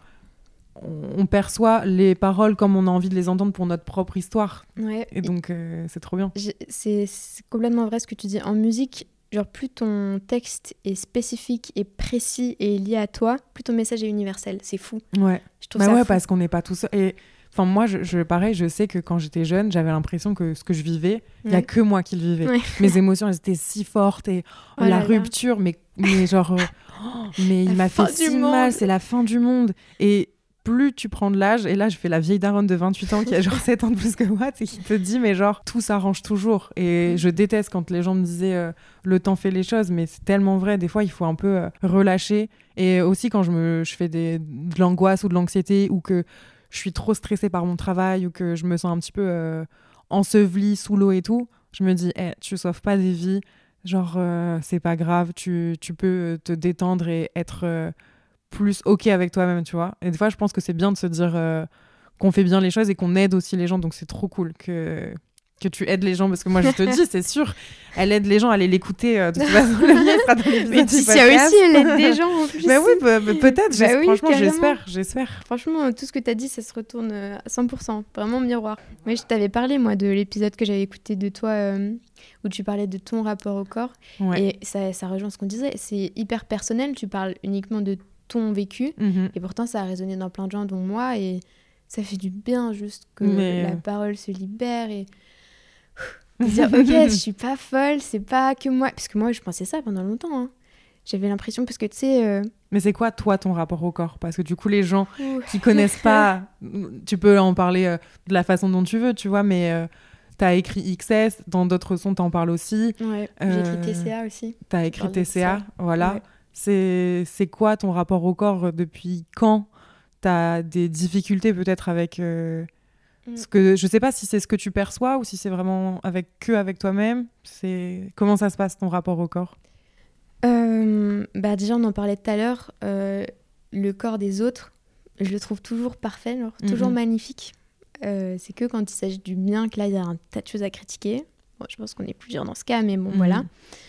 on perçoit les paroles comme on a envie de les entendre pour notre propre histoire. Ouais. Et donc, euh, c'est trop bien. C'est, c'est complètement vrai ce que tu dis. En musique... Genre, plus ton texte est spécifique et précis et lié à toi, plus ton message est universel. C'est fou. Ouais. Je trouve bah ça ouais, fou. Parce qu'on n'est pas tout seul. Et enfin, moi, je, je, pareil, je sais que quand j'étais jeune, j'avais l'impression que ce que je vivais, il ouais. n'y a que moi qui le vivais. Ouais. Mes émotions, elles étaient si fortes. Et oh, la rupture, mais, mais genre... Euh, oh, mais la il m'a fait si monde. mal, c'est la fin du monde. Et... plus tu prends de l'âge, et là je fais la vieille daronne de vingt-huit ans qui a genre sept ans de plus que moi, et qui te dit mais genre tout s'arrange toujours. Et je déteste quand les gens me disaient euh, le temps fait les choses, mais c'est tellement vrai. Des fois il faut un peu euh, relâcher. Et aussi quand je, me, je fais des, de l'angoisse ou de l'anxiété, ou que je suis trop stressée par mon travail, ou que je me sens un petit peu euh, ensevelie sous l'eau et tout, je me dis hey, tu sauves pas des vies, genre euh, c'est pas grave, tu, tu peux te détendre et être... Euh, plus ok avec toi-même, tu vois. Et des fois, je pense que c'est bien de se dire euh, qu'on fait bien les choses et qu'on aide aussi les gens. Donc, c'est trop cool que, que tu aides les gens. Parce que moi, je te dis, c'est sûr, elle aide les gens à aller l'écouter. Euh, de toute façon, le lien sera dans l'épisode mais du podcast. Mais aussi, elle aide des gens en plus. Bah oui, bah, bah, peut-être. Bah oui, franchement, carrément. j'espère, j'espère. Franchement, tout ce que tu as dit, ça se retourne à cent pour cent. Vraiment miroir. Oui, je t'avais parlé, moi, de l'épisode que j'avais écouté de toi... Euh... où tu parlais de ton rapport au corps. Ouais. Et ça, ça rejoint ce qu'on disait. C'est hyper personnel. Tu parles uniquement de ton vécu. Mm-hmm. Et pourtant, ça a résonné dans plein de gens, dont moi. Et ça fait du bien juste que Mais... la parole se libère. Et de dire, ok, je suis pas folle. C'est pas que moi. Parce que moi, je pensais ça pendant longtemps. Hein. J'avais l'impression, parce que tu sais... Euh... Mais c'est quoi, toi, ton rapport au corps? Parce que du coup, les gens Ouh. qui connaissent pas... tu peux en parler euh, de la façon dont tu veux, tu vois, mais... Euh... T'as écrit X S, dans d'autres sons, t'en parles aussi. Ouais, euh, j'ai écrit T C A aussi. T'as écrit T C A, voilà. Ouais. C'est, c'est quoi ton rapport au corps? Depuis quand t'as des difficultés peut-être avec... Euh, mm. ce que, je sais pas si c'est ce que tu perçois ou si c'est vraiment avec, que avec toi-même. C'est, comment ça se passe, ton rapport au corps? euh, bah Déjà, on en parlait tout à l'heure. Euh, le corps des autres, je le trouve toujours parfait, genre, mm-hmm. toujours magnifique. Euh, c'est que quand il s'agit du mien que là il y a un tas de choses à critiquer. Bon, je pense qu'on est plusieurs dans ce cas, mais bon mmh. voilà.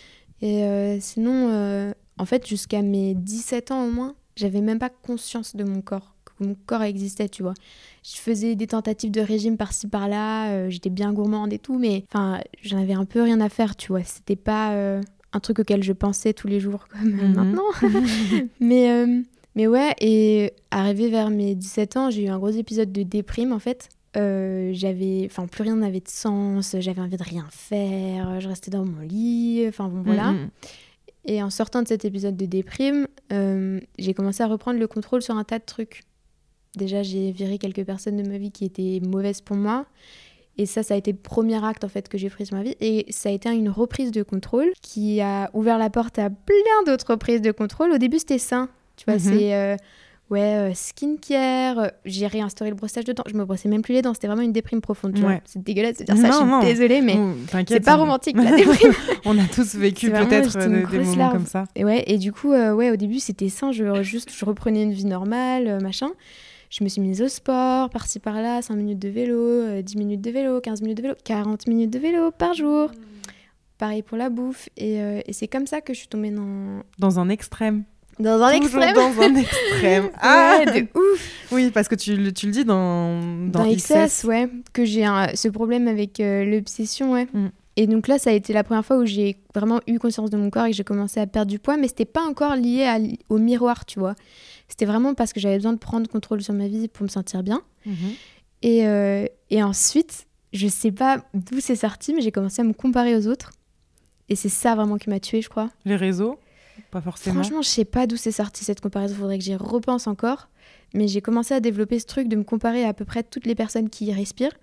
Et euh, sinon, euh, en fait, jusqu'à mes dix-sept ans au moins, j'avais même pas conscience de mon corps, que mon corps existait, tu vois. Je faisais des tentatives de régime par-ci par-là, euh, j'étais bien gourmande et tout, mais enfin, j'en avais un peu rien à faire, tu vois. C'était pas euh, un truc auquel je pensais tous les jours comme mmh. maintenant. mais euh, mais ouais, et arrivé vers mes dix-sept ans, j'ai eu un gros épisode de déprime en fait. Euh, j'avais, enfin plus rien n'avait de sens, j'avais envie de rien faire, je restais dans mon lit, enfin bon voilà. Mmh. Et en sortant de cet épisode de déprime, euh, j'ai commencé à reprendre le contrôle sur un tas de trucs. Déjà, j'ai viré quelques personnes de ma vie qui étaient mauvaises pour moi, et ça, ça a été le premier acte en fait que j'ai pris sur ma vie, et ça a été une reprise de contrôle qui a ouvert la porte à plein d'autres reprises de contrôle. Au début, c'était sain, tu vois, mmh. c'est euh, ouais, euh, skincare, euh, j'ai réinstauré le brossage de dents, je me brossais même plus les dents, c'était vraiment une déprime profonde, tu ouais. vois. C'est dégueulasse de dire ça, non, je suis non. désolée, mais mmh, c'est pas romantique la déprime. On a tous vécu c'est peut-être de, des moments larve. Comme ça. Et ouais, et du coup, euh, ouais, au début c'était sain, je, juste, je reprenais une vie normale, euh, machin. Je me suis mise au sport, par-ci par-là, cinq minutes de vélo, euh, dix minutes de vélo, quinze minutes de vélo, quarante minutes de vélo par jour. Mmh. Pareil pour la bouffe, et, euh, et c'est comme ça que je suis tombée dans... Dans un extrême. Dans un Toujours extrême. dans un extrême. Ah, ouais, de ouf. Oui, parce que tu, tu le dis dans, dans, dans X S. X S, ouais, que j'ai un, ce problème avec euh, l'obsession, ouais. Mm. Et donc là, ça a été la première fois où j'ai vraiment eu conscience de mon corps et que j'ai commencé à perdre du poids, mais c'était pas encore lié à, au miroir, tu vois. C'était vraiment parce que j'avais besoin de prendre contrôle sur ma vie pour me sentir bien. Mm-hmm. Et, euh, et ensuite, je sais pas d'où c'est sorti, mais j'ai commencé à me comparer aux autres. Et c'est ça vraiment qui m'a tuée, je crois. Les réseaux ? pas forcément. Franchement, je sais pas d'où c'est sorti cette comparaison, faudrait que j'y repense encore. Mais j'ai commencé à développer ce truc de me comparer à peu près toutes les personnes qui respirent.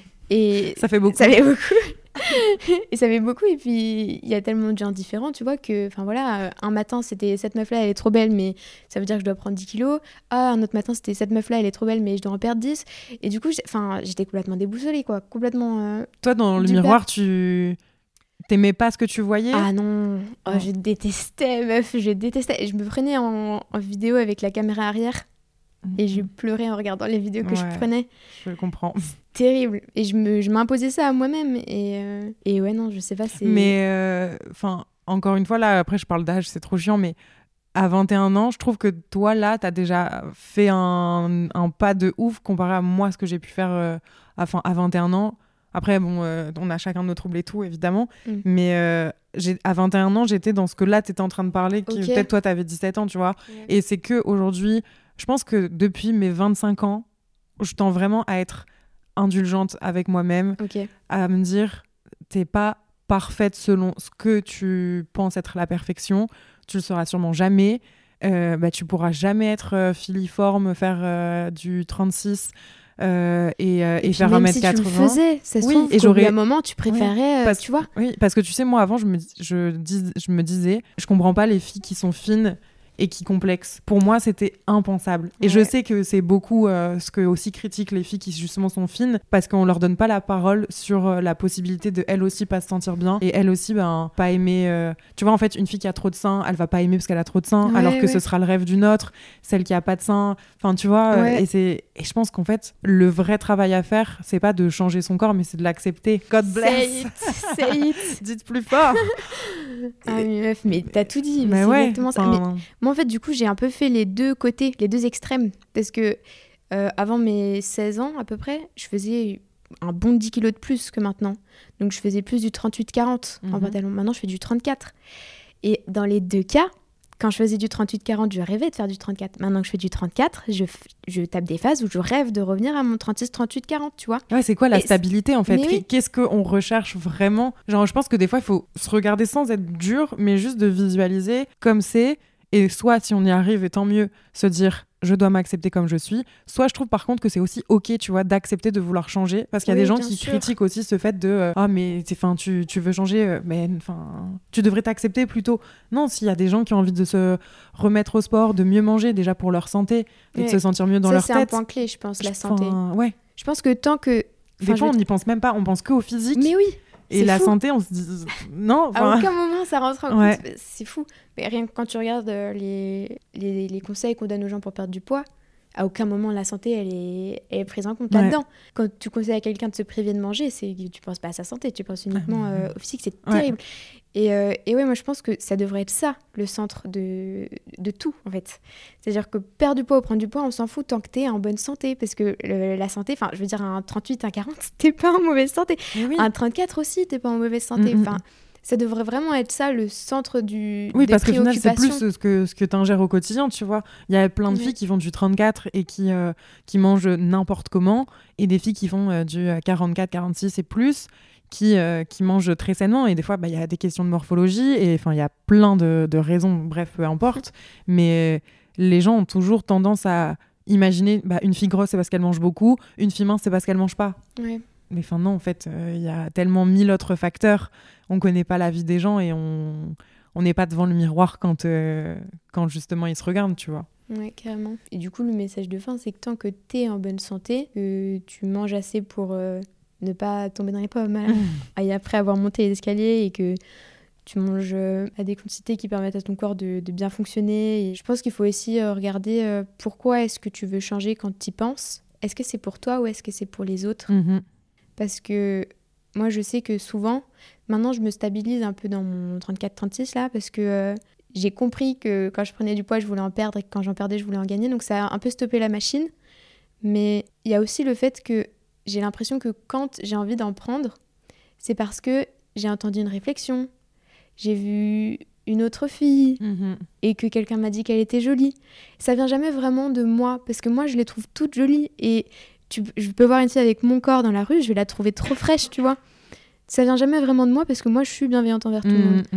Et ça fait beaucoup. Ça fait beaucoup. et ça fait beaucoup. Et puis, il y a tellement de gens différents, tu vois, que, enfin voilà, un matin, c'était cette meuf-là, elle est trop belle, mais ça veut dire que je dois prendre dix kilos. Ah, un autre matin, c'était cette meuf-là, elle est trop belle, mais je dois en perdre dix. Et du coup, enfin, j'étais complètement déboussolée, quoi. Complètement. Euh, Toi, dans le miroir, tu. T'aimais pas ce que tu voyais ? Ah non, oh, je détestais, meuf, je détestais. Et je me prenais en, en vidéo avec la caméra arrière. Et je pleurais en regardant les vidéos que ouais, je prenais. Je comprends. C'est terrible. Et je, me, je m'imposais ça à moi-même. Et, euh, et ouais, non, je sais pas. C'est... Mais, enfin, euh, encore une fois, là, après, je parle d'âge, c'est trop chiant, mais à vingt et un ans, je trouve que toi, là, t'as déjà fait un, un pas de ouf comparé à moi, ce que j'ai pu faire euh, à, fin, à vingt et un ans. Après, bon, euh, on a chacun nos troubles et tout, évidemment. Mm. Mais euh, j'ai, à vingt et un ans, j'étais dans ce que là, t'étais en train de parler, qui okay. Peut-être toi, t'avais dix-sept ans, tu vois. Ouais. Et c'est qu'aujourd'hui, je pense que depuis mes vingt-cinq ans, je tends vraiment à être indulgente avec moi-même, okay. à me dire, t'es pas parfaite selon ce que tu penses être la perfection, tu le seras sûrement jamais, euh, bah, tu pourras jamais être euh, filiforme, faire euh, du trente-six euh, et, euh, et, et faire un mètre quatre-vingts. Si tu le faisais, ça se oui, trouve et qu'au bout d'un moment, tu préférais, oui, parce, euh, tu vois. Oui, parce que tu sais, moi, avant, je me, je, dis, je me disais, je comprends pas les filles qui sont fines et qui complexent. Pour moi, c'était impensable. Et ouais. Je sais que c'est beaucoup euh, ce que aussi critiquent les filles qui justement sont fines, parce qu'on leur donne pas la parole sur euh, la possibilité de elles aussi pas se sentir bien et elles aussi ben pas aimer. Euh... Tu vois, en fait, une fille qui a trop de seins, elle va pas aimer parce qu'elle a trop de seins, ouais, alors que ouais. ce sera le rêve d'une autre, celle qui a pas de seins. Enfin, tu vois. Ouais. Euh, et c'est et je pense qu'en fait, le vrai travail à faire, c'est pas de changer son corps, mais c'est de l'accepter. God bless. Say it, say it. Dites plus fort. Ah mais meuf, mais t'as tout dit. Mais, mais c'est ouais, exactement ça. Mais moi, en fait, du coup, j'ai un peu fait les deux côtés, les deux extrêmes. Parce que euh, avant mes seize ans, à peu près, je faisais un bon dix kilos de plus que maintenant. Donc, je faisais plus du trente-huit quarante mm-hmm. en pantalon. Maintenant, je fais du trente-quatre. Et dans les deux cas, quand je faisais du trente-huit quarante, je rêvais de faire du trente-quatre. Maintenant que je fais du trente-quatre, je, f... je tape des phases où je rêve de revenir à mon trente-six trente-huit quarante, tu vois. Ouais, c'est quoi la et stabilité, en fait ? oui. Qu'est-ce qu'on recherche vraiment ? Genre, je pense que des fois, il faut se regarder sans être dur, mais juste de visualiser comme c'est. Et soit, si on y arrive, et tant mieux, se dire « je dois m'accepter comme je suis ». Soit, je trouve par contre que c'est aussi OK, tu vois, d'accepter de vouloir changer. Parce qu'il y a oui, des gens qui sûr. critiquent aussi ce fait de « ah, mais tu, tu veux changer, mais tu devrais t'accepter plutôt ». Non, s'il y a des gens qui ont envie de se remettre au sport, de mieux manger, déjà pour leur santé, et ouais. de se sentir mieux dans ça, leur tête. Ça, c'est un point clé, je pense, la santé. Ouais. Je pense que tant que... Des fois, on n'y pense même pas, on pense qu'au physique. Mais oui. Et c'est la fou. santé, on se dit non. À aucun moment ça rentre en ouais. compte. C'est fou. Mais rien que quand tu regardes les, les, les conseils qu'on donne aux gens pour perdre du poids, à aucun moment la santé elle est, elle est prise en compte ouais. là-dedans. Quand tu conseilles à quelqu'un de se priver de manger, c'est tu penses pas à sa santé, tu penses uniquement ah, euh, au physique. C'est ouais. terrible. Et, euh, et ouais, moi je pense que ça devrait être ça, le centre de, de tout en fait. C'est-à-dire que perdre du poids ou prendre du poids, on s'en fout tant que t'es en bonne santé. Parce que le, la santé, enfin je veux dire un trente-huit, un quarante, t'es pas en mauvaise santé. Oui. Un trente-quatre aussi, t'es pas en mauvaise santé. Enfin, mm-hmm. ça devrait vraiment être ça, le centre du, oui, des parce que finalement, c'est plus ce que, ce que t'ingères au quotidien, tu vois. Il y a plein de oui. filles qui font du trente-quatre et qui, euh, qui mangent n'importe comment, et des filles qui font euh, du quarante-quatre, quarante-six et plus, qui, euh, qui mangent très sainement. Et des fois, bah, y a des questions de morphologie, et il y a plein de, de raisons, bref, peu importe. Mais les gens ont toujours tendance à imaginer bah, une fille grosse, c'est parce qu'elle mange beaucoup, une fille mince, c'est parce qu'elle mange pas. Oui. Mais enfin non, en fait, il euh, y a tellement mille autres facteurs. On connaît pas la vie des gens et on on n'est pas devant le miroir quand euh, quand justement ils se regardent, tu vois. Ouais, carrément. Et du coup, le message de fin, c'est que tant que t'es en bonne santé, que tu manges assez pour euh, ne pas tomber dans les pommes, mmh. et après avoir monté les escaliers, et que tu manges euh, à des quantités qui permettent à ton corps de, de bien fonctionner. Et je pense qu'il faut aussi euh, regarder euh, pourquoi est-ce que tu veux changer quand tu y penses. Est-ce que c'est pour toi ou est-ce que c'est pour les autres ? mmh. Parce que moi, je sais que souvent, maintenant, je me stabilise un peu dans mon trente-quatre trente-six, là, parce que euh, j'ai compris que quand je prenais du poids, je voulais en perdre, et que quand j'en perdais, je voulais en gagner. Donc, ça a un peu stoppé la machine. Mais il y a aussi le fait que j'ai l'impression que quand j'ai envie d'en prendre, c'est parce que j'ai entendu une réflexion, j'ai vu une autre fille, mmh. et que quelqu'un m'a dit qu'elle était jolie. Ça vient jamais vraiment de moi, parce que moi, je les trouve toutes jolies, et... Tu, je peux voir une fille avec mon corps dans la rue, je vais la trouver trop fraîche, tu vois. Ça vient jamais vraiment de moi parce que moi, je suis bienveillante envers tout mmh, le monde. Mmh.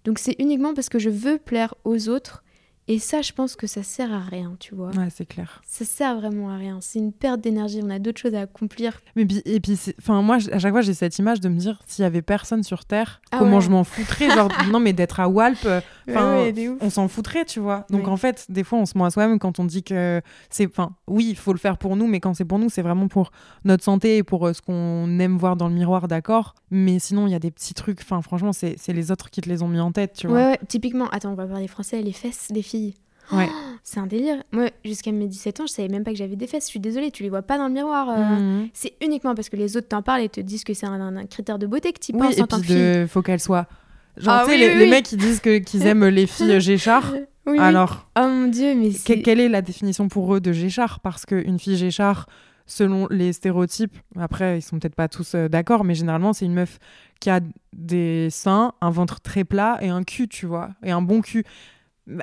Donc c'est uniquement parce que je veux plaire aux autres. Et ça, je pense que ça sert à rien, tu vois. Ouais, c'est clair. Ça sert vraiment à rien. C'est une perte d'énergie. On a d'autres choses à accomplir. Mais puis, et puis, enfin, moi, à chaque fois, j'ai cette image de me dire, s'il y avait personne sur Terre, ah comment ouais. je m'en foutrais. Genre, non, mais d'être à Walp, enfin, ouais, ouais, on s'en foutrait, tu vois. Donc, ouais. en fait, des fois, on se ment à soi-même quand on dit que c'est, enfin, oui, il faut le faire pour nous, mais quand c'est pour nous, c'est vraiment pour notre santé et pour euh, ce qu'on aime voir dans le miroir, d'accord. Mais sinon, il y a des petits trucs. Enfin, franchement, c'est, c'est les autres qui te les ont mis en tête, tu vois. Ouais, ouais, typiquement. Attends, on va parler français. Les fesses des filles. Ouais. Oh, c'est un délire. Moi, jusqu'à mes dix-sept ans, je savais même pas que j'avais des fesses. Je suis désolée, tu les vois pas dans le miroir. Euh, mmh. C'est uniquement parce que les autres t'en parlent et te disent que c'est un, un, un critère de beauté que tu oui, penses et en tant puis que fille. de... faut qu'elle soit. Genre, Ah, tu sais, oui, les, oui, les oui. mecs qui disent que, qu'ils aiment les filles Géchard. Oui, Alors, oui. Oh mon Dieu, mais c'est... que, quelle est la définition pour eux de Géchard ? Parce qu'une fille Géchard, selon les stéréotypes, après, ils sont peut-être pas tous euh, d'accord, mais généralement, c'est une meuf qui a des seins, un ventre très plat et un cul, tu vois, et un bon cul. Bah,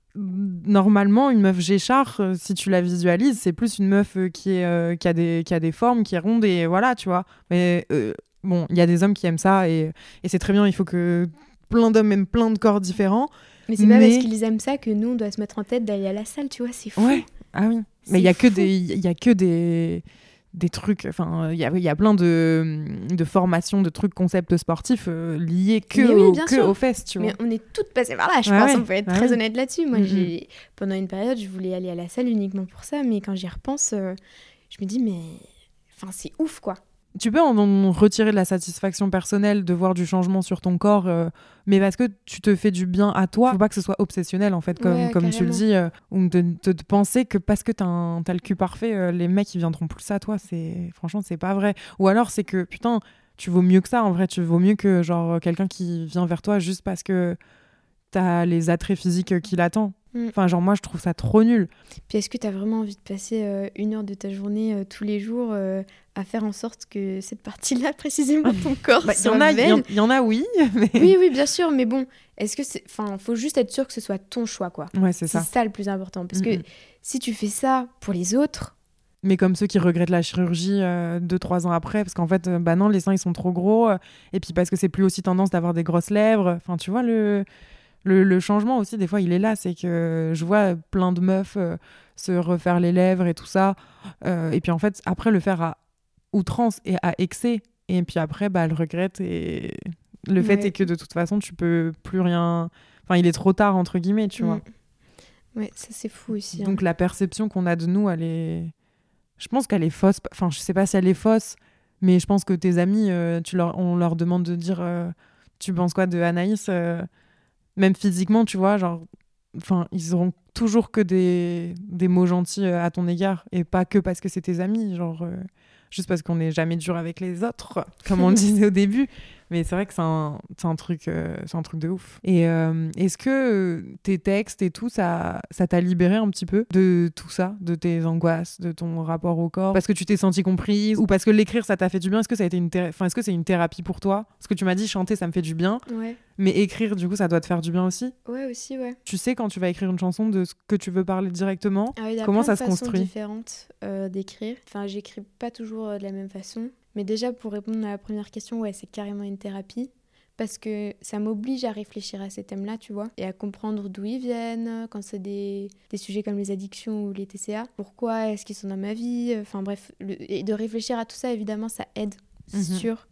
normalement, une meuf Géchard, euh, si tu la visualises, c'est plus une meuf euh, qui, est, euh, qui, a des, qui a des formes, qui est ronde, et voilà, tu vois. Mais euh, bon, il y a des hommes qui aiment ça, et, et c'est très bien, il faut que plein d'hommes aiment plein de corps différents. Mais c'est pas mais... parce qu'ils aiment ça que nous, on doit se mettre en tête d'aller à la salle, tu vois, c'est fou. Ouais, ah oui. C'est mais il y a fou. que des... Il y a que des... des trucs, enfin, il y a, y a plein de, de formations, de trucs, concepts sportifs euh, liés que, Mais oui, au, bien que sûr. aux fesses, tu vois. Mais on est toutes passées par là, je Ouais, pense, ouais. on peut être Ouais, très ouais. honnête là-dessus. Moi, Mhm. j'ai... pendant une période, je voulais aller à la salle uniquement pour ça, mais quand j'y repense, euh, je me dis, mais enfin, c'est ouf, quoi. Tu peux en, en retirer de la satisfaction personnelle de voir du changement sur ton corps, euh, mais parce que tu te fais du bien à toi. Faut pas que ce soit obsessionnel, en fait, comme, Ouais, comme tu le carrément. dis, euh, ou de, de, de penser que parce que t'as, un, t'as le cul parfait, euh, les mecs, ils viendront plus à toi. C'est... Franchement, c'est pas vrai. Ou alors, c'est que, putain, tu vaux mieux que ça, en vrai. Tu vaux mieux que, genre, quelqu'un qui vient vers toi juste parce que t'as les attraits physiques qui l'attendent. Mm. Enfin, genre, moi, je trouve ça trop nul. Puis est-ce que tu as vraiment envie de passer euh, une heure de ta journée euh, tous les jours euh, à faire en sorte que cette partie-là, précisément, ton corps Bah, il y soit en a, il y, belle en- il y en a, oui. Mais... Oui, oui, bien sûr, mais bon, est-ce que c'est... Enfin, faut juste être sûr que ce soit ton choix, quoi. Ouais, c'est C'est ça. ça le plus important. Parce Mm-mm. que si tu fais ça pour les autres, Mais comme ceux qui regrettent la chirurgie euh, deux, trois ans après, parce qu'en fait, euh, bah non, les seins, ils sont trop gros. euh, et puis parce que c'est plus aussi tendance d'avoir des grosses lèvres. Enfin, tu vois, le, le, le changement aussi, des fois, il est là. C'est que je vois plein de meufs euh, se refaire les lèvres et tout ça. Euh, et puis en fait, après, le faire à outrance et à excès. Et puis après, bah, elles regrettent. Et le fait Ouais. est que de toute façon, tu peux plus rien... Enfin, il est trop tard, entre guillemets, tu vois. mm. Ouais, ça c'est fou aussi. hein. Donc la perception qu'on a de nous, elle est... Je pense qu'elle est fausse. Enfin, je sais pas si elle est fausse, mais je pense que tes amis, euh, tu leur... on leur demande de dire euh, tu penses quoi de Anaïs euh, même physiquement, tu vois, genre... Enfin, ils auront toujours que des, des mots gentils euh, à ton égard, et pas que parce que c'est tes amis, genre... euh, Juste parce qu'on n'est jamais dur avec les autres, comme on le disait au début. Mais c'est vrai que c'est un, c'est un, truc, euh, c'est un truc de ouf. Et euh, est-ce que euh, tes textes et tout, ça, ça t'a libéré un petit peu de tout ça, de tes angoisses, de ton rapport au corps? Parce que tu t'es sentie comprise? Ou parce que l'écrire, ça t'a fait du bien? Est-ce que ça a été une, thé- enfin, est-ce que c'est une thérapie pour toi? Parce que tu m'as dit chanter, ça me fait du bien. Ouais, Mais écrire, du coup, ça doit te faire du bien aussi? ouais aussi, ouais. Tu sais quand tu vas écrire une chanson de ce que tu veux parler directement? Ah, il y a Comment plein ça de se façons construit? différentes euh, d'écrire. Enfin, j'écris pas toujours euh, de la même façon. Mais déjà, pour répondre à la première question, ouais, c'est carrément une thérapie. Parce que ça m'oblige à réfléchir à ces thèmes-là, tu vois, et à comprendre d'où ils viennent, quand c'est des, des sujets comme les addictions ou les T C A. Pourquoi est-ce qu'ils sont dans ma vie? Enfin bref, le, et de réfléchir à tout ça, évidemment, ça aide, c'est Mhm. sûr.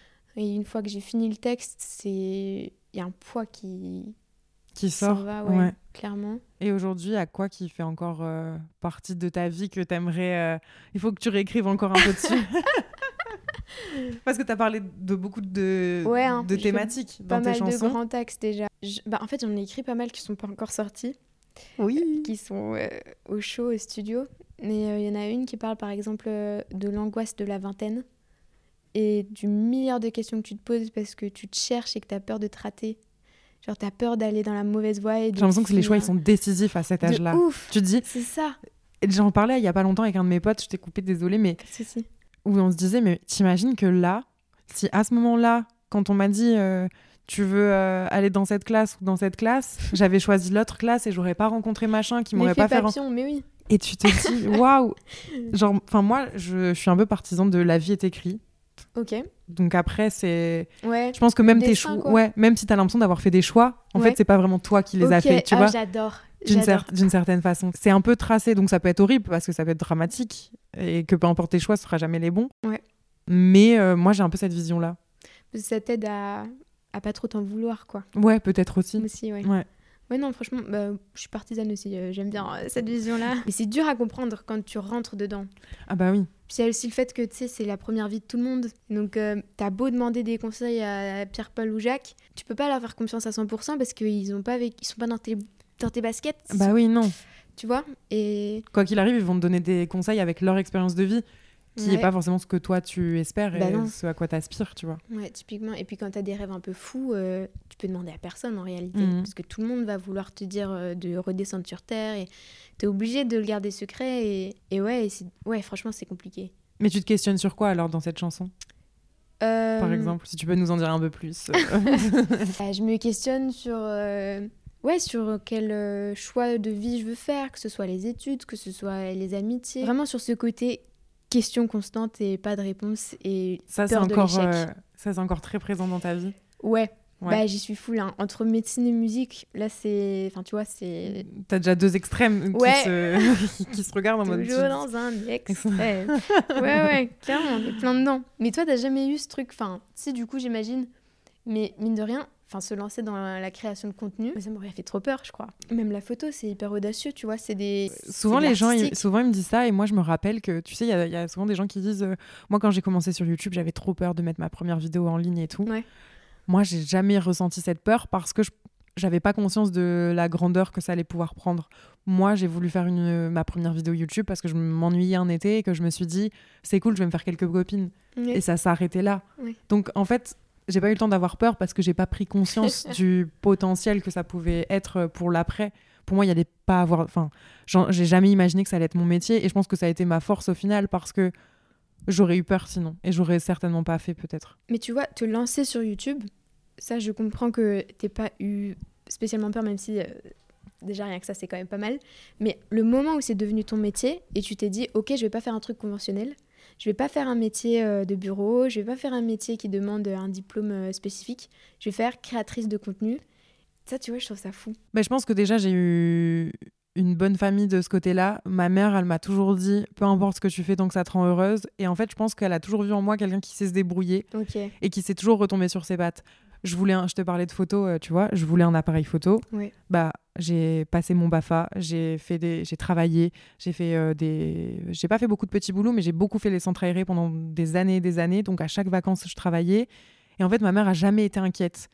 Et une fois que j'ai fini le texte, c'est... il y a un poids qui, Qui qui s'en sort? va, ouais, Ouais. clairement. Et aujourd'hui, à quoi qui fait encore euh, partie de ta vie que t'aimerais... euh, Il faut que tu réécrives encore un peu dessus. Parce que t'as parlé de beaucoup de, Ouais, hein, de j'ai fait thématiques Pas dans tes mal de chansons. grands axes déjà. Je- bah, en fait, j'en ai écrit pas mal qui sont pas encore sortis, Oui. qui sont euh, au show, au studio. Mais il y en a une qui parle par exemple euh, de l'angoisse de la vingtaine et du milliard de questions que tu te poses parce que tu te cherches et que tu as peur de te rater. Genre, tu as peur d'aller dans la mauvaise voie. Et de J'ai l'impression que les choix, ils finir sont décisifs à cet de âge-là. ouf. Tu te dis... C'est ça. Et j'en parlais il y a pas longtemps avec un de mes potes, je t'ai coupé, désolée, mais Pas de souci. où on se disait, mais t'imagines que là, si à ce moment-là, quand on m'a dit... euh, tu veux euh, aller dans cette classe ou dans cette classe, j'avais choisi l'autre classe et j'aurais pas rencontré machin qui m'aurait L'effet pas fait... ren- papillon, mais oui. Et tu te dis, waouh! Genre, enfin, moi, je, je suis un peu partisane de la vie est écrite. Ok. Donc après, c'est... Ouais, Je pense que même tes dessin, choix... quoi. Ouais, même si t'as l'impression d'avoir fait des choix, en Ouais. fait, c'est pas vraiment toi qui les as Ok, fait, tu ah, vois. j'adore. D'une, j'adore. cer- d'une certaine façon. C'est un peu tracé, donc ça peut être horrible parce que ça peut être dramatique et que peu importe tes choix, ce sera jamais les bons. Ouais. Mais euh, moi, j'ai un peu cette vision-là. Parce que ça t'aide à... à pas trop t'en vouloir, quoi. Ouais, peut-être aussi. Aussi, ouais. Ouais. Ouais, non, franchement, bah, je suis partisane aussi. euh, j'aime bien euh, cette vision-là. Mais c'est dur à comprendre quand tu rentres dedans. Ah bah oui. Puis il y a aussi le fait que, tu sais, c'est la première vie de tout le monde. Donc, euh, t'as beau demander des conseils à Pierre, Paul ou Jacques, tu peux pas leur faire confiance à cent pour cent parce qu'ils ont pas vécu... ils sont pas dans tes... dans tes baskets. Bah oui, non. Tu vois. Et Quoi qu'il arrive, ils vont te donner des conseils avec leur expérience de vie, qui n'est ouais. pas forcément ce que toi tu espères Bah et non. ce à quoi t'aspires, tu vois. Ouais, typiquement. Et puis quand t'as des rêves un peu fous, euh, tu peux demander à personne en réalité. Mhm. Parce que tout le monde va vouloir te dire euh, de redescendre sur Terre et t'es obligé de le garder secret. Et, et ouais, et c'est... ouais, franchement, c'est compliqué. Mais tu te questionnes sur quoi alors dans cette chanson, Euh, par exemple, si tu peux nous en dire un peu plus. euh, je me questionne sur, euh, ouais, sur quel euh, choix de vie je veux faire, que ce soit les études, que ce soit les amitiés. Vraiment sur ce côté question constante et pas de réponse et Ça, c'est peur de encore, l'échec. euh, ça, c'est encore très présent dans ta vie. Ouais. Ouais. Bah, j'y suis full. Hein. Entre médecine et musique, là, c'est... Enfin, tu vois, c'est... T'as déjà deux extrêmes Ouais. qui, se... qui se regardent en mode... Toujours dans un extrême. ouais, ouais, clairement, on est plein dedans. Mais toi, t'as jamais eu ce truc... Enfin, si, du coup, j'imagine. Mais mine de rien, enfin, se lancer dans la, la création de contenu, ça m'aurait fait trop peur, je crois. Même la photo, c'est hyper audacieux, tu vois. C'est des... Souvent, c'est de les gens, ils, l'artistique. souvent, ils me disent ça et moi, je me rappelle que, tu sais, il y a, il y a souvent des gens qui disent euh, moi, quand j'ai commencé sur YouTube, j'avais trop peur de mettre ma première vidéo en ligne et tout. Ouais. Moi, j'ai jamais ressenti cette peur parce que je j'avais pas conscience de la grandeur que ça allait pouvoir prendre. Moi, j'ai voulu faire une, ma première vidéo YouTube parce que je m'ennuyais un été et que je me suis dit c'est cool, je vais me faire quelques copines. Ouais. Et ça s'est arrêté là. Ouais. Donc, en fait, j'ai pas eu le temps d'avoir peur parce que j'ai pas pris conscience du potentiel que ça pouvait être pour l'après. Pour moi, il y allait pas avoir... Enfin, j'en- j'ai jamais imaginé que ça allait être mon métier et je pense que ça a été ma force au final parce que j'aurais eu peur sinon et j'aurais certainement pas fait peut-être. Mais tu vois, te lancer sur YouTube, ça, je comprends que t'aies pas eu spécialement peur, même si euh, déjà rien que ça, c'est quand même pas mal. Mais le moment où c'est devenu ton métier et tu t'es dit, ok, je vais pas faire un truc conventionnel, je vais pas faire un métier euh, de bureau, je vais pas faire un métier qui demande un diplôme euh, spécifique, je vais faire créatrice de contenu. Ça, tu vois, je trouve ça fou. Mais je pense que déjà, j'ai eu une bonne famille de ce côté-là. Ma mère, elle m'a toujours dit peu importe ce que tu fais tant que ça te rend heureuse. Et en fait, je pense qu'elle a toujours vu en moi quelqu'un qui sait se débrouiller Ok. et qui sait toujours retomber sur ses pattes. Je voulais un... je te parlais de photos, euh, tu vois, je voulais un appareil photo. Ouais. Bah, j'ai passé mon BAFA, j'ai fait des, j'ai travaillé, j'ai fait euh, des, j'ai pas fait beaucoup de petits boulots, mais j'ai beaucoup fait les centres aérés pendant des années et des années. Donc à chaque vacances, je travaillais. Et en fait, ma mère a jamais été inquiète.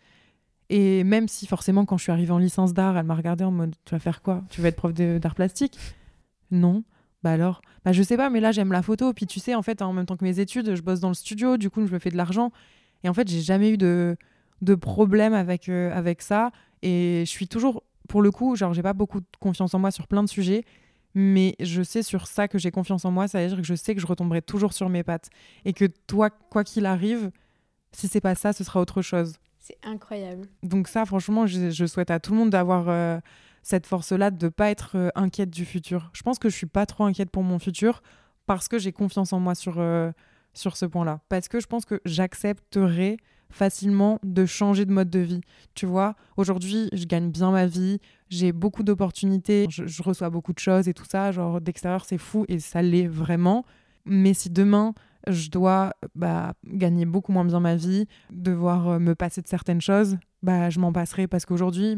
Et même si forcément, quand je suis arrivée en licence d'art, elle m'a regardée en mode, tu vas faire quoi ? Tu vas être prof de- d'art plastique ? Non. Bah alors, bah je sais pas, mais là j'aime la photo. Puis tu sais, en fait, en même temps que mes études, je bosse dans le studio, du coup, je me fais de l'argent. Et en fait, j'ai jamais eu de de problème avec, euh, avec ça. Et je suis toujours, pour le coup, genre, j'ai pas beaucoup de confiance en moi sur plein de sujets, mais je sais sur ça que j'ai confiance en moi, ça veut dire que je sais que je retomberai toujours sur mes pattes. Et que toi, quoi qu'il arrive, si c'est pas ça, ce sera autre chose. C'est incroyable. Donc ça, franchement, je, je souhaite à tout le monde d'avoir euh, cette force-là, de pas être euh, inquiète du futur. Je pense que je suis pas trop inquiète pour mon futur parce que j'ai confiance en moi sur, euh, sur ce point-là. Parce que je pense que j'accepterai facilement de changer de mode de vie. Tu vois, aujourd'hui, je gagne bien ma vie, j'ai beaucoup d'opportunités, je, je reçois beaucoup de choses et tout ça, genre d'extérieur, c'est fou et ça l'est vraiment. Mais si demain, je dois bah, gagner beaucoup moins bien ma vie, devoir euh, me passer de certaines choses, bah, je m'en passerai parce qu'aujourd'hui,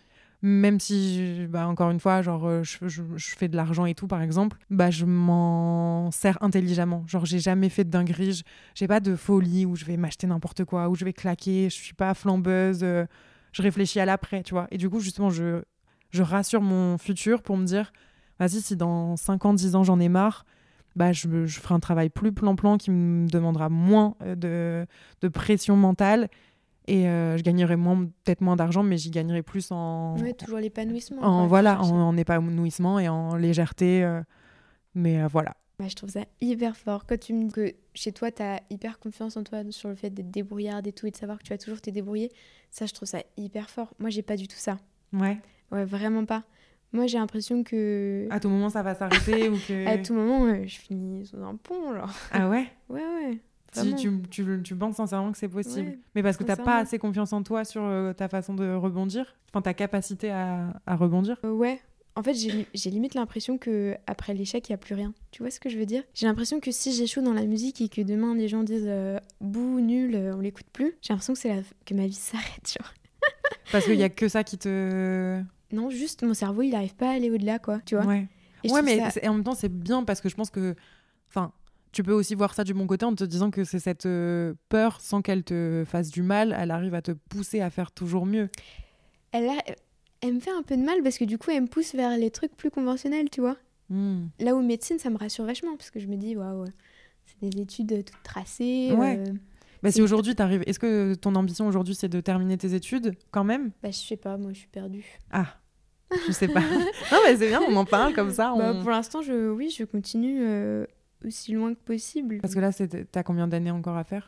même si, je- bah, encore une fois, genre, euh, je, je, je fais de l'argent et tout, par exemple, bah, je m'en sers intelligemment. Genre, j'ai jamais fait de dinguerie, je- j'ai pas de folie où je vais m'acheter n'importe quoi, où je vais claquer, je suis pas flambeuse, euh, je réfléchis à l'après, tu vois. Et du coup, justement, je, je rassure mon futur pour me dire, vas-y, si dans cinq ans, dix ans, j'en ai marre, bah, je, me- je ferai un travail plus plan-plan qui me demandera moins euh, de, de pression mentale et euh, je gagnerai moins, peut-être moins d'argent, mais j'y gagnerai plus en, Ouais, toujours l'épanouissement. en, quoi, voilà, chercher. en, en épanouissement et en légèreté. euh, mais euh, voilà. Ouais, je trouve ça hyper fort. Quand tu me dis que chez toi, tu as hyper confiance en toi sur le fait d'être débrouillarde et tout, et de savoir que tu vas toujours te débrouiller, ça, je trouve ça hyper fort. Moi, j'ai pas du tout ça. Ouais. Ouais, vraiment pas. Moi, j'ai l'impression que À tout moment, ça va s'arrêter ou que... à tout moment, euh, je finis sous un pont, genre. Ah ouais? Ouais, ouais. Vraiment. tu, tu, tu penses sincèrement que c'est possible. Ouais, mais parce que t'as pas sincèrement. assez confiance en toi sur euh, ta façon de rebondir, enfin ta capacité à, à rebondir. Euh, ouais. En fait, j'ai, li- j'ai limite l'impression que après l'échec, il y a plus rien. Tu vois ce que je veux dire? J'ai l'impression que si j'échoue dans la musique et que demain les gens disent euh, bouh, nul, euh, on l'écoute plus, j'ai l'impression que c'est la... que ma vie s'arrête, genre. Parce qu'il y a que ça qui te... Non, juste mon cerveau, il arrive pas à aller au-delà, quoi. Tu vois? Ouais, Et je ouais trouve mais ça- c'est- en même temps, c'est bien parce que je pense que... Enfin, tu peux aussi voir ça du bon côté en te disant que c'est cette euh, peur, sans qu'elle te fasse du mal, elle arrive à te pousser à faire toujours mieux. Elle, a... elle me fait un peu de mal parce que du coup, elle me pousse vers les trucs plus conventionnels, tu vois? Hmm. Là où médecine, ça me rassure vachement parce que je me dis, waouh, c'est des études toutes tracées. Ouais. euh, Bah, si C'est- aujourd'hui t'arrives... Est-ce que ton ambition aujourd'hui, c'est de terminer tes études, quand même? Bah, je sais pas, moi, je suis perdue. Ah, je sais pas. Non, mais c'est bien, on en parle comme ça. Bah, on- pour l'instant, je... oui, je continue euh, aussi loin que possible. Parce que là, c'est- t'as combien d'années encore à faire?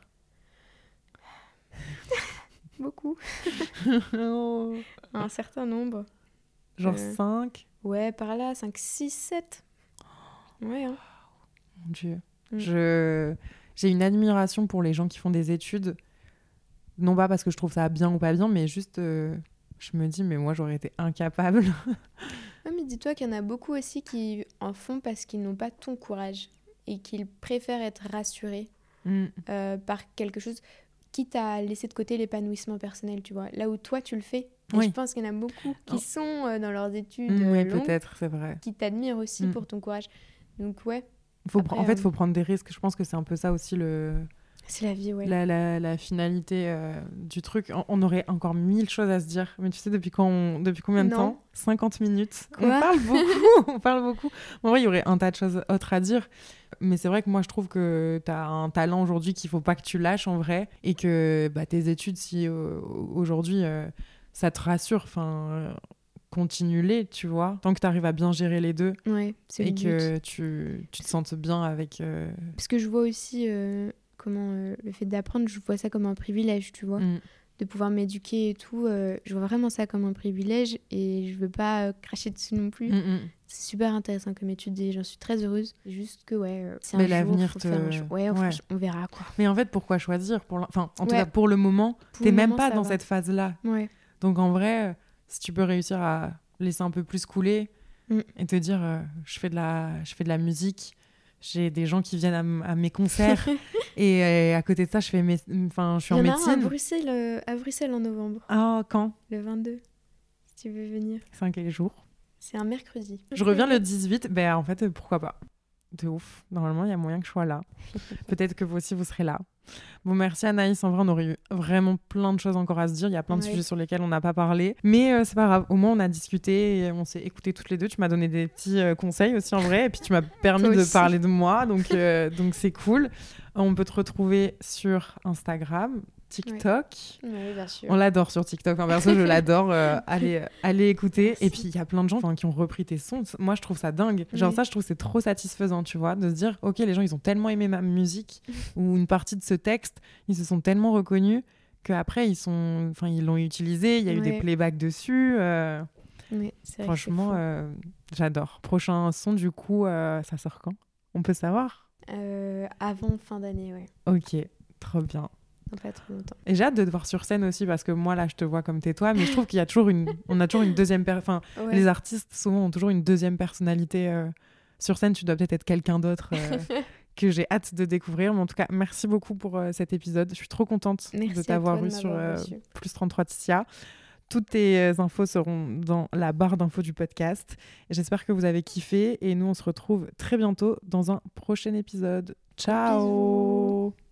Beaucoup. Un certain nombre. Genre Euh. cinq? Ouais, par là, cinq, six, sept. Ouais, hein. Mon Dieu. Mm. Je... J'ai une admiration pour les gens qui font des études. Non pas parce que je trouve ça bien ou pas bien, mais juste, euh, je me dis, mais moi, j'aurais été incapable. Ouais, mais dis-toi qu'il y en a beaucoup aussi qui en font parce qu'ils n'ont pas ton courage et qu'ils préfèrent être rassurés Mm. euh, par quelque chose, quitte à laisser de côté l'épanouissement personnel, tu vois. Là où toi, tu le fais. Et Oui. je pense qu'il y en a beaucoup qui Oh. sont euh, dans leurs études Mm, euh, oui, longues, peut-être, c'est vrai. qui t'admirent aussi Mm. pour ton courage. Donc ouais, Faut Après, pr- en fait, il euh, faut prendre des risques. Je pense que c'est un peu ça aussi le... c'est la vie, ouais. la, la, la finalité euh, du truc. On, on aurait encore mille choses à se dire. Mais tu sais, depuis, quand on- depuis combien de Non. temps? cinquante minutes. Quoi On parle beaucoup. On parle beaucoup. En vrai, il y aurait un tas de choses autres à dire. Mais c'est vrai que moi, je trouve que tu as un talent aujourd'hui qu'il faut pas que tu lâches en vrai. Et que bah, tes études, si euh, aujourd'hui, euh, ça te rassure, enfin, euh, continue-les, tu vois. Tant que tu arrives à bien gérer les deux. Ouais, c'est Et le but. que tu, tu te sentes bien avec... euh, Parce que je vois aussi euh, comment euh, le fait d'apprendre, je vois ça comme un privilège, tu vois. mm. De pouvoir m'éduquer et tout. euh, je vois vraiment ça comme un privilège et je veux pas euh, cracher dessus non plus. Mm, mm. C'est super intéressant comme étude et j'en suis très heureuse. Juste que, ouais, euh, si un Mais jour, l'avenir faut te- faire un choix. Ouais, ouais. franchement, on verra, quoi. Mais en fait, pourquoi choisir pour l'in- Enfin, en tout Ouais. cas, pour le moment, Pour t'es le même moment, pas ça dans va. cette phase-là. Ouais. Donc en vrai, euh, si tu peux réussir à laisser un peu plus couler Mm. et te dire, euh, je fais de la, je fais de la musique, j'ai des gens qui viennent à, m- à mes concerts et euh, à côté de ça, je fais mes, enfin, je suis Il y en en a un à médecine. Bruxelles, euh, à Bruxelles en novembre, Ah, quand? le vingt-deux, si tu veux venir. C'est un quel jour? C'est un mercredi. Je reviens le dix-huit. Ben en fait, euh, pourquoi pas? De ouf. Normalement, il y a moyen que je sois là. Peut-être que vous aussi, vous serez là. Bon, merci Anaïs. En vrai, on aurait eu vraiment plein de choses encore à se dire. Il y a plein de Ouais. sujets sur lesquels on n'a pas parlé. Mais euh, c'est pas grave. Au moins, on a discuté et on s'est écoutés toutes les deux. Tu m'as donné des petits euh, conseils aussi en vrai. Et puis, tu m'as permis Toi de aussi. parler de moi. Donc, euh, donc c'est cool. On peut te retrouver sur Instagram, TikTok. Oui, bien sûr. On l'adore sur TikTok. En perso, je l'adore. Euh, allez, allez écouter. Merci. Et puis, il y a plein de gens enfin, qui ont repris tes sons. Moi, je trouve ça dingue. Genre, Oui. ça, je trouve que c'est trop satisfaisant, tu vois, de se dire, OK, les gens, ils ont tellement aimé ma musique ou une partie de ce texte, ils se sont tellement reconnus qu'après, ils sont... enfin, ils l'ont utilisé. Il y a eu des Ouais. playbacks dessus. euh, Ouais, c'est vrai que Franchement, c'est fou. euh, j'adore. Prochain son, du coup, euh, ça sort quand? On peut savoir? Euh, avant fin d'année, ouais. OK, trop bien. Dans pas trop longtemps. Et j'ai hâte de te voir sur scène aussi parce que moi, là, je te vois comme tais-toi, mais je trouve qu'il y a toujours une... On a toujours une deuxième... per- Enfin, Ouais. les artistes, souvent, ont toujours une deuxième personnalité. euh, Sur scène, tu dois peut-être être quelqu'un d'autre euh, que j'ai hâte de découvrir. Mais en tout cas, merci beaucoup pour euh, cet épisode. Je suis trop contente Merci de à t'avoir toi de eu sur m'avoir euh, reçu. plus trente-trois Ticia. Toutes tes euh, infos seront dans la barre d'infos du podcast. Et j'espère que vous avez kiffé. Et nous, on se retrouve très bientôt dans un prochain épisode. Ciao!